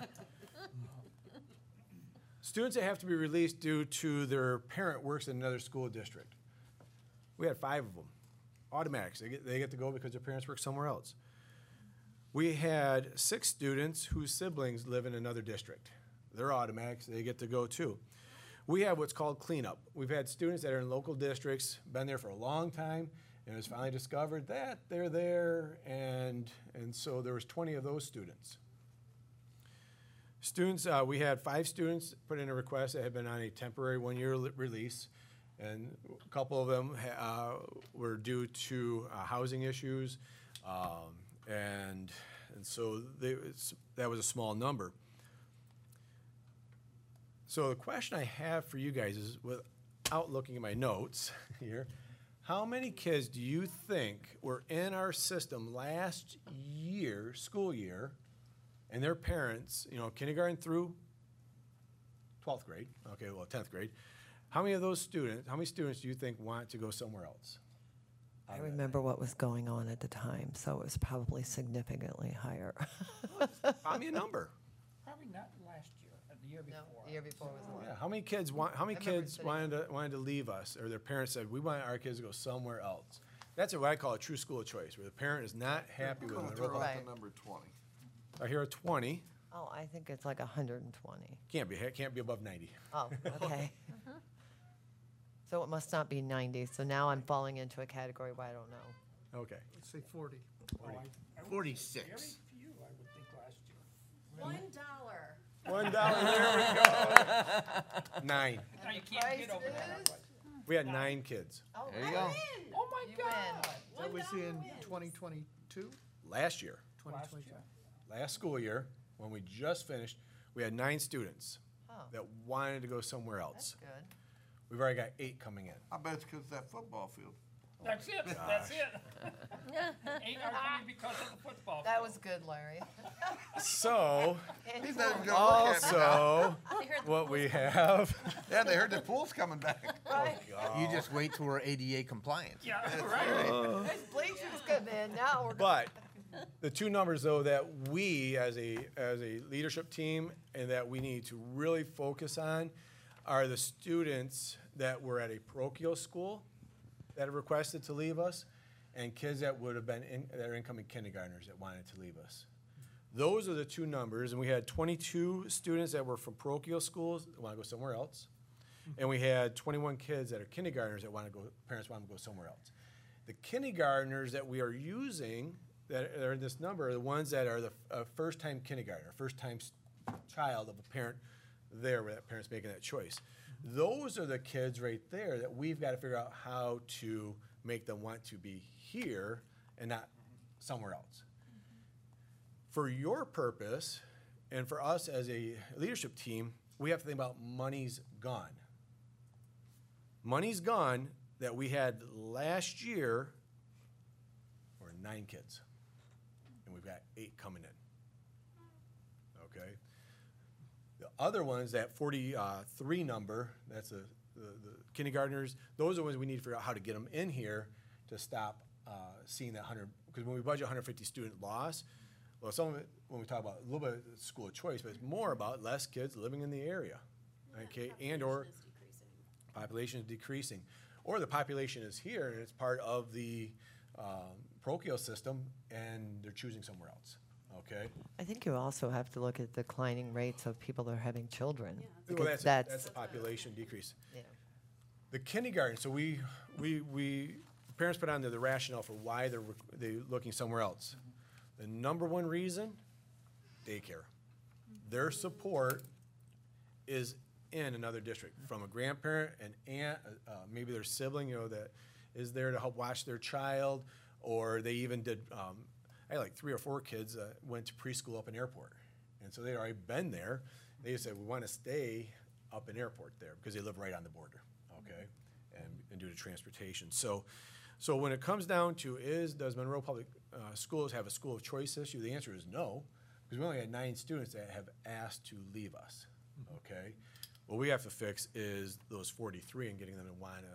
Students that have to be released due to their parent works in another school district. We had five of them, automatics, they get, they get to go because their parents work somewhere else. We had six students whose siblings live in another district. They're automatics, they get to go too. We have what's called cleanup. We've had students that are in local districts, been there for a long time, and it was finally discovered that they're there, and, and so there was twenty of those students. Students, uh, we had five students put in a request that had been on a temporary one-year li- release, and a couple of them ha- uh, were due to uh, housing issues, um, and, and so they, it's, that was a small number. So the question I have for you guys is, without looking at my notes here, how many kids do you think were in our system last year, school year, and their parents, you know, kindergarten through twelfth grade, okay, well, tenth grade, how many of those students, how many students do you think want to go somewhere else? I remember what was going on at the time, so it was probably significantly higher. Find me a number. Probably not last year, uh, the year before. the year before was a Yeah, how many kids want, how many I remember kids sitting- wanted to, wanted to leave us, or their parents said, we want our kids to go somewhere else? That's what I call a true school of choice, where the parent is not happy with Go Monroe throw Public. out Right. the number twenty. I hear a twenty, Oh, I think it's like hundred and twenty. can't be, can't be above ninety. Oh, okay. So it must not be ninety, so now I'm falling into a category where I don't know. Okay. Let's say forty. Oh, I- I would- Forty-six. Very few, I would think, last year. One dollar. One dollar, there we go. Nine. Now, you can't get over that. but- We had nine kids Oh, There you go. Oh, my God. That was in twenty twenty-two? last year, Last 2022. year. last school year, when we just finished, we had nine students Oh, that wanted to go somewhere that's else. good. We've already got eight coming in. I bet it's because that football field. That's it, that's it. Ain't our coming because of the football. That field. was good, Larry. So, He's not even gonna look at me now. also, They heard the what we pool's have, Yeah, they heard the pool's coming back. You just wait till we're A D A compliant. Yeah, right. There's bleachers coming in, now we're. but the two numbers though that we as a, as a leadership team and that we need to really focus on are the students that were at a parochial school that have requested to leave us, and kids that would have been, in, that are incoming kindergartners that wanted to leave us. Those are the two numbers, and we had twenty-two students that were from parochial schools that want to go somewhere else, and we had twenty-one kids that are kindergartners that want to go, parents want to go somewhere else. The kindergartners that we are using, that are in this number, are the ones that are the uh, first-time kindergartner, first-time s- child of a parent there, where that parent's making that choice. Those are the kids right there that we've got to figure out how to make them want to be here and not somewhere else. For your purpose, and for us as a leadership team, we have to think about money's gone. Money's gone that we had last year were nine kids, and we've got eight coming in. Okay? The other ones, that forty-three number, that's the, the the kindergartners, those are the ones we need to figure out how to get them in here to stop uh, seeing that hundred, because when we budget one hundred fifty student loss, well, some of it, when we talk about a little bit of school of choice, but it's more about less kids living in the area, okay, and/or Population is decreasing. population is decreasing, or the population is here and it's part of the um, parochial system, and they're choosing somewhere else, okay? I think you also have to look at declining rates of people that are having children. Yeah, Well, because that's, a- that's, that's a population decrease. yeah. The kindergarten, so we, we, we, parents put on there the rationale for why they're, rec- they looking somewhere else. The number one reason, daycare. Their support is in another district, from a grandparent, an aunt, uh, maybe their sibling, you know, that is there to help watch their child, or they even did, um, I had like three or four kids that went to preschool up in Airport. And so they'd already been there. They said, we want to stay up in Airport there, because they live right on the border, okay? And, and due to transportation. So, so when it comes down to is, does Monroe Public uh, Schools have a school of choice issue? The answer is no, because we only had nine students that have asked to leave us, okay? What we have to fix is those forty-three and getting them to wanna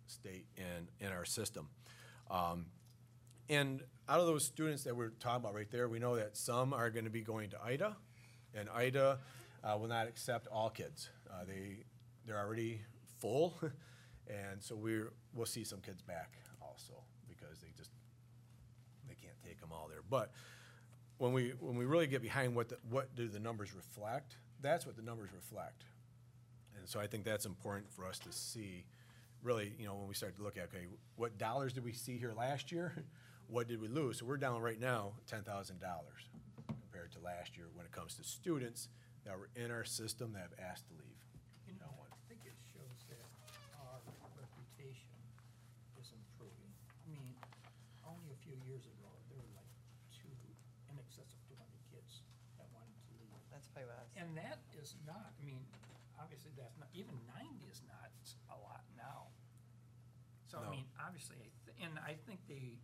state in, in our system. Um, and out of those students that we're talking about right there, we know that some are gonna be going to I D A, and I D A uh, will not accept all kids. Uh, they, they're already full, and so we're, we'll see some kids back also, because they just, they can't take them all there. But when we, when we really get behind what, the, what do the numbers reflect, that's what the numbers reflect. And so I think that's important for us to see, really, you know, when we start to look at, okay, what dollars did we see here last year? What did we lose? So we're down right now ten thousand dollars compared to last year when it comes to students that were in our system that have asked to leave. You know, I think it shows that our reputation is improving. I mean, only a few years ago, there were like two, in excess of two hundred kids that wanted to leave. That's probably us. And that is not, I mean, obviously that's not, even ninety is not a lot now. So, I No. mean, obviously, I th- and I think they,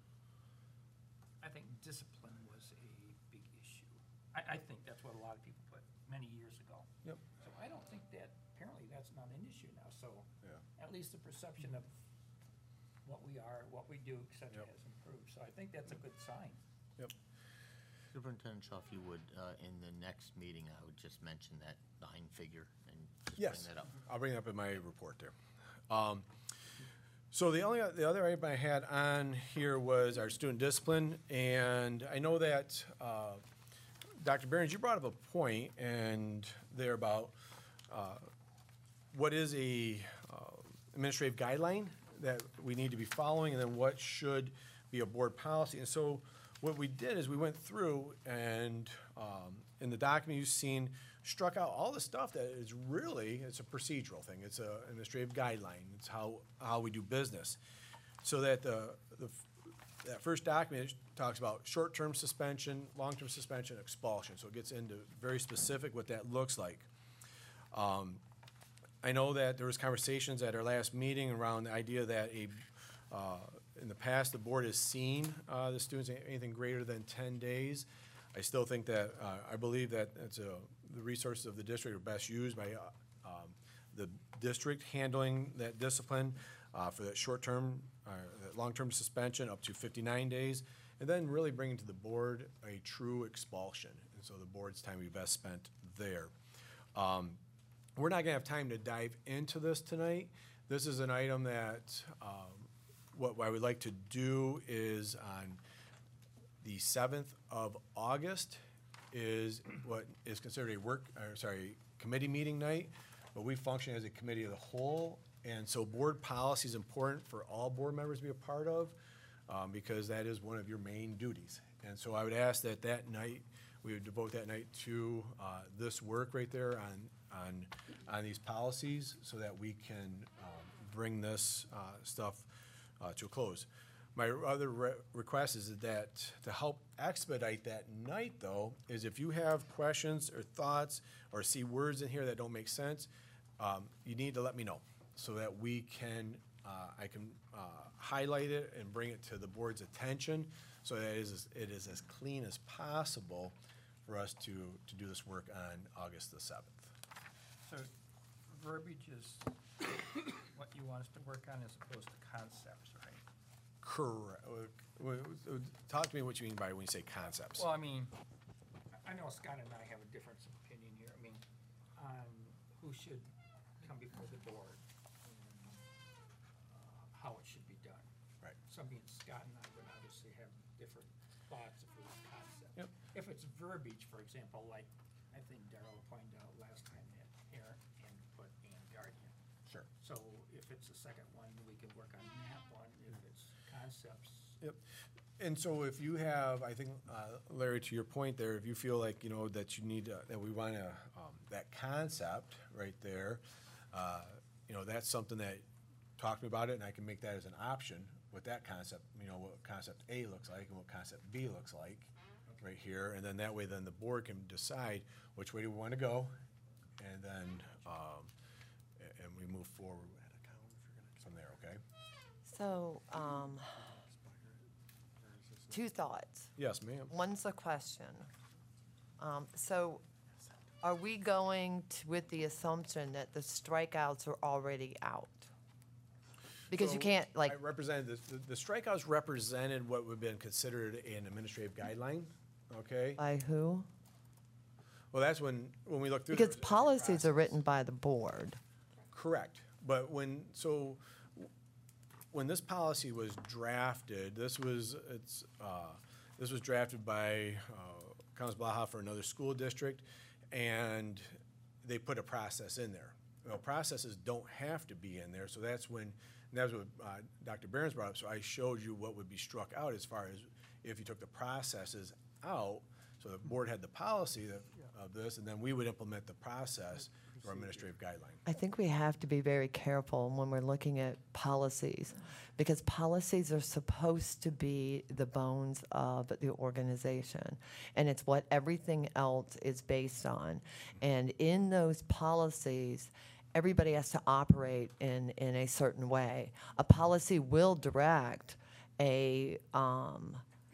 I think discipline was a big issue. I, I think that's what a lot of people put many years ago. Yep. So I don't think that, apparently that's not an issue now, so Yeah. at least the perception of what we are, what we do, et cetera, Yep. has improved. So I think that's a good sign. Yep. Superintendent Shaw, if you would, uh, in the next meeting, I would just mention that nine figure and just Yes, bring that up. I'll bring it up in my report there. Um, So the only, the other item I had on here was our student discipline, and I know that, uh, Doctor Behrens, you brought up a point, and there about, uh, what is a, uh, administrative guideline that we need to be following, and then what should be a board policy. And so what we did is we went through and, um, in the document you've seen, struck out all the stuff that is really, it's a procedural thing. It's a administrative guideline. It's how, how we do business. So that the, the, that first document talks about short-term suspension, long-term suspension, expulsion. So it gets into very specific what that looks like. Um, I know that there was conversations at our last meeting around the idea that a, uh, in the past, the board has seen, uh, the students anything greater than ten days. I still think that, uh, I believe that it's a, the resources of the district are best used by, uh, um, the district handling that discipline, uh, for that short-term, uh, that long-term suspension up to fifty-nine days, and then really bringing to the board a true expulsion. And so the board's time will be best spent there. Um, we're not gonna have time to dive into this tonight. This is an item that, um, what I would like to do is on the seventh of August is what is considered a work, or sorry, committee meeting night, but we function as a committee of the whole. And so board policy is important for all board members to be a part of, um, because that is one of your main duties. And so I would ask that that night, we would devote that night to, uh, this work right there on, on, on these policies so that we can, um, bring this, uh, stuff, uh, to a close. My other re- request is that, to help expedite that night, though, is if you have questions or thoughts or see words in here that don't make sense, um, you need to let me know so that we can, uh, I can uh, highlight it and bring it to the board's attention so that it is, it is as clean as possible for us to, to do this work on August the seventh. So verbiage is what you want us to work on as opposed to concepts, right? Correct. Uh, uh, uh, Talk to me what you mean by when you say concepts. Well, I mean, I know Scott and I have a difference of opinion here. I mean, on who should come before the board and uh, how it should be done. Right. So, I mean, Scott and I would obviously have different thoughts if it was concept. Yep. If it's verbiage, for example, like I think Darrell pointed out last time that parent and put and guardian. Sure. So if it's the second one, we can work on that one. If it's concepts, Yep. And so if you have, I think, uh, Larry, to your point there, if you feel like, you know, that you need, uh, that we want to, um, that concept right there, uh, you know, that's something that, talk to me about it, and I can make that as an option, what that concept, you know, what concept A looks like and what concept B looks like, right here, and then that way, then the board can decide which way do we want to go, and then, um, a- and we move forward from there, okay? So, um, two thoughts. Yes, ma'am. One's a question. Um, so are we going to, with the assumption that the strikeouts are already out? Because you So, can't, like, I represented, the, the- the strikeouts represented what would have been considered an administrative guideline, okay? by who? Well, that's when, when we look through. the Because residency policies are process. written by the board. Correct, but when, so, when this policy was drafted, this was, it's, uh, this was drafted by, uh, Council Blaha for another school district, and they put a process in there. Well, processes don't have to be in there, so that's when, and that was what, uh, Doctor Behrens brought up, so I showed you what would be struck out as far as if you took the processes out, so the board had the policy of, of this, and then we would implement the process or administrative guideline. I think we have to be very careful when we're looking at policies, because policies are supposed to be the bones of the organization, and it's what everything else is based on. And in those policies, everybody has to operate in, in a certain way. A policy will direct a um,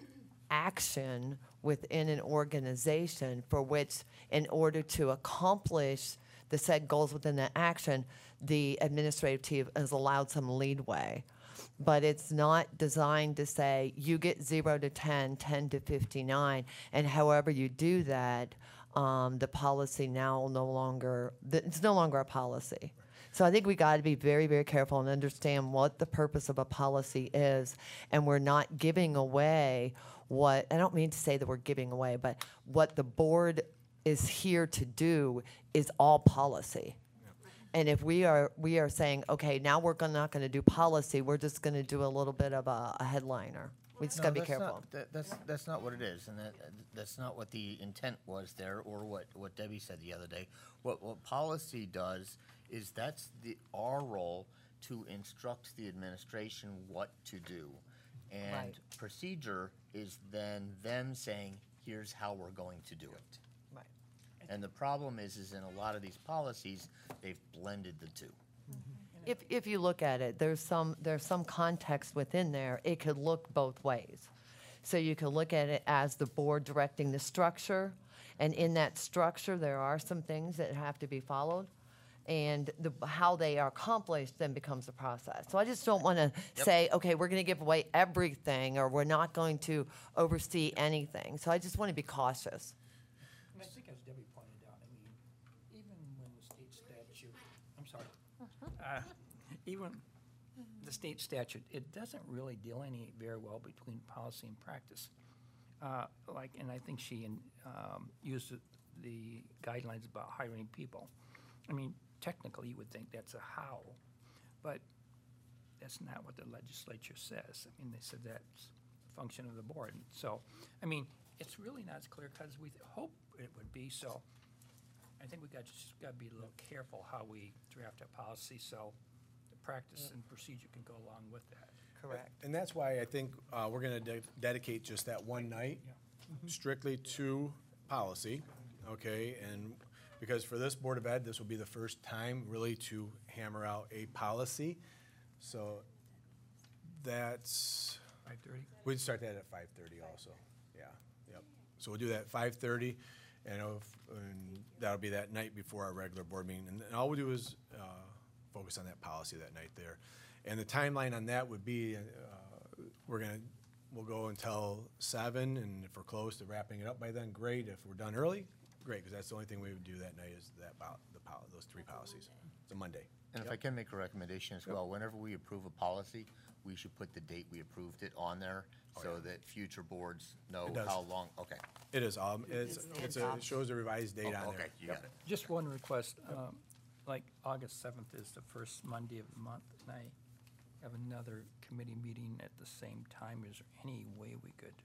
action within an organization for which, in order to accomplish the said goals within the action, the administrative team is allowed some leadway. But it's not designed to say, you get zero to ten, ten to fifty-nine, and however you do that, um, the policy now no longer, th- it's no longer a policy. So I think we got to be very, very careful and understand what the purpose of a policy is, and we're not giving away what, I don't mean to say that we're giving away, but what the board is here to do is all policy. And if we are, we are saying, okay, now we're gonna- not gonna do policy, we're just gonna do a little bit of a, a headliner. We just No, gotta be that's not- careful. that- That's, that's not what it is, and that, that's not what the intent was there, or what, what Debbie said the other day. What, what policy does is that's the, our role to instruct the administration what to do. And Right. procedure is then them saying, here's how we're going to do it. Right. And the problem is, is in a lot of these policies, they've blended the two. If, if you look at it, there's some, there's some context within there. It could look both ways. So you could look at it as the board directing the structure, and in that structure, there are some things that have to be followed. And the, how they are accomplished then becomes the process. So I just don't want to say, okay, we're going to give away everything, or we're not going to oversee anything. So I just want to be cautious. And I think as Debbie pointed out, I mean, even when the state statute, I'm sorry, uh, even the state statute, it doesn't really delineate very well between policy and practice. Uh, Like, and I think she um, used the- the guidelines about hiring people. I mean, technically, you would think that's a how, but that's not what the legislature says. I mean, they said that's a function of the board. So, I mean, it's really not as clear cut as we hope it would be, so I think we got, just got to be a little careful how we draft our policy, so the practice and procedure can go along with that. Correct. And that's why I think uh, we're going to dedicate just that one night strictly to policy, okay? And because for this Board of Ed, this will be the first time really to hammer out a policy. So that's, Five thirty? we'd start that at five thirty also, yeah, yep. So we'll do that at five thirty, and if- and that'll be that night before our regular board meeting. And and all we do is uh, focus on that policy that night there. And the timeline on that would be, uh, we're gonna, we'll go until seven, and if we're close to wrapping it up by then, great. If we're done early, great, because that's the only thing we would do that night is that, pol- the, pol- those three policies. It's a Monday. And if I can make a recommendation as well, whenever we approve a policy, we should put the date we approved it on there, so that future boards know It does. how long, okay. It is, um, it's, it's a, it shows a revised date Oh, on there. okay, you got it. Just one request, um, like August seventh is the first Monday of the month, and I have another committee meeting at the same time. Is there any way we could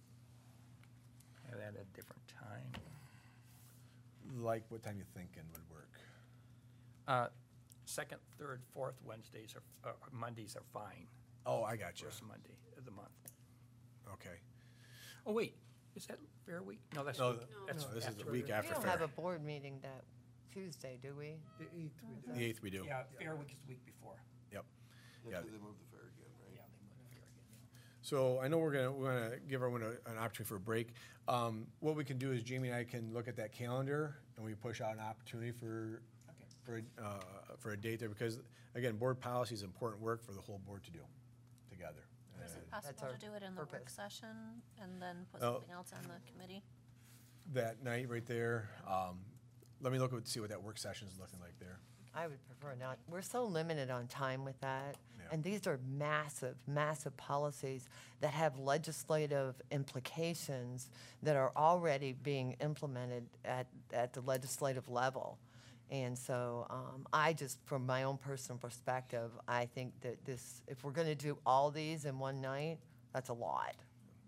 have that at a different time? Like, what time you thinking would work? Uh, Second, third, fourth Wednesdays are, uh, Mondays are fine. Oh, I got you. First Monday of the month. Okay. Oh, wait, is that Fair Week? No, that's. No, week- that's no, this is the after. week We after don't have fair. a board meeting that Tuesday, do we? The eighth, we do. The eighth we do. Yeah, Fair Week is the week before. Yep. Yeah, Yeah. 'cause they moved the fair again, Yeah, right? they moved Fair again, yeah. So I know we're gonna, we're gonna give everyone a- an opportunity for a break. Um, What we can do is Jamie and I can look at that calendar, and we push out an opportunity for, Okay. for, a- uh, for a date there, because, again, board policy is important work for the whole board to do together. Is it Uh, possible our to do it in the work purpose. session and then put Oh. something else on the committee? That night right there, um, let me look at, see what that work session is looking like there. I would prefer not. We're so limited on time with that. Yeah. And these are massive, massive policies that have legislative implications that are already being implemented at, at the legislative level. And so um, I just, from my own personal perspective, I think that this, if we're going to do all these in one night, that's a lot.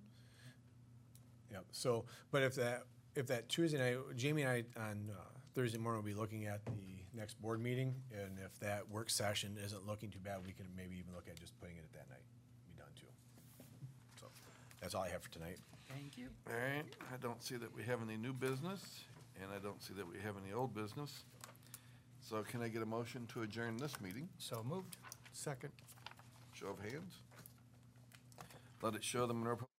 Yep, so, but if that, if that Tuesday night, Jamie and I on uh, Thursday morning will be looking at the next board meeting, and if that work session isn't looking too bad, we can maybe even look at just putting it at that night, be done too. So, that's all I have for tonight. Thank you. All right, I don't see that we have any new business, and I don't see that we have any old business. So can I get a motion to adjourn this meeting? So moved. Second. Show of hands. Let it show the Monroe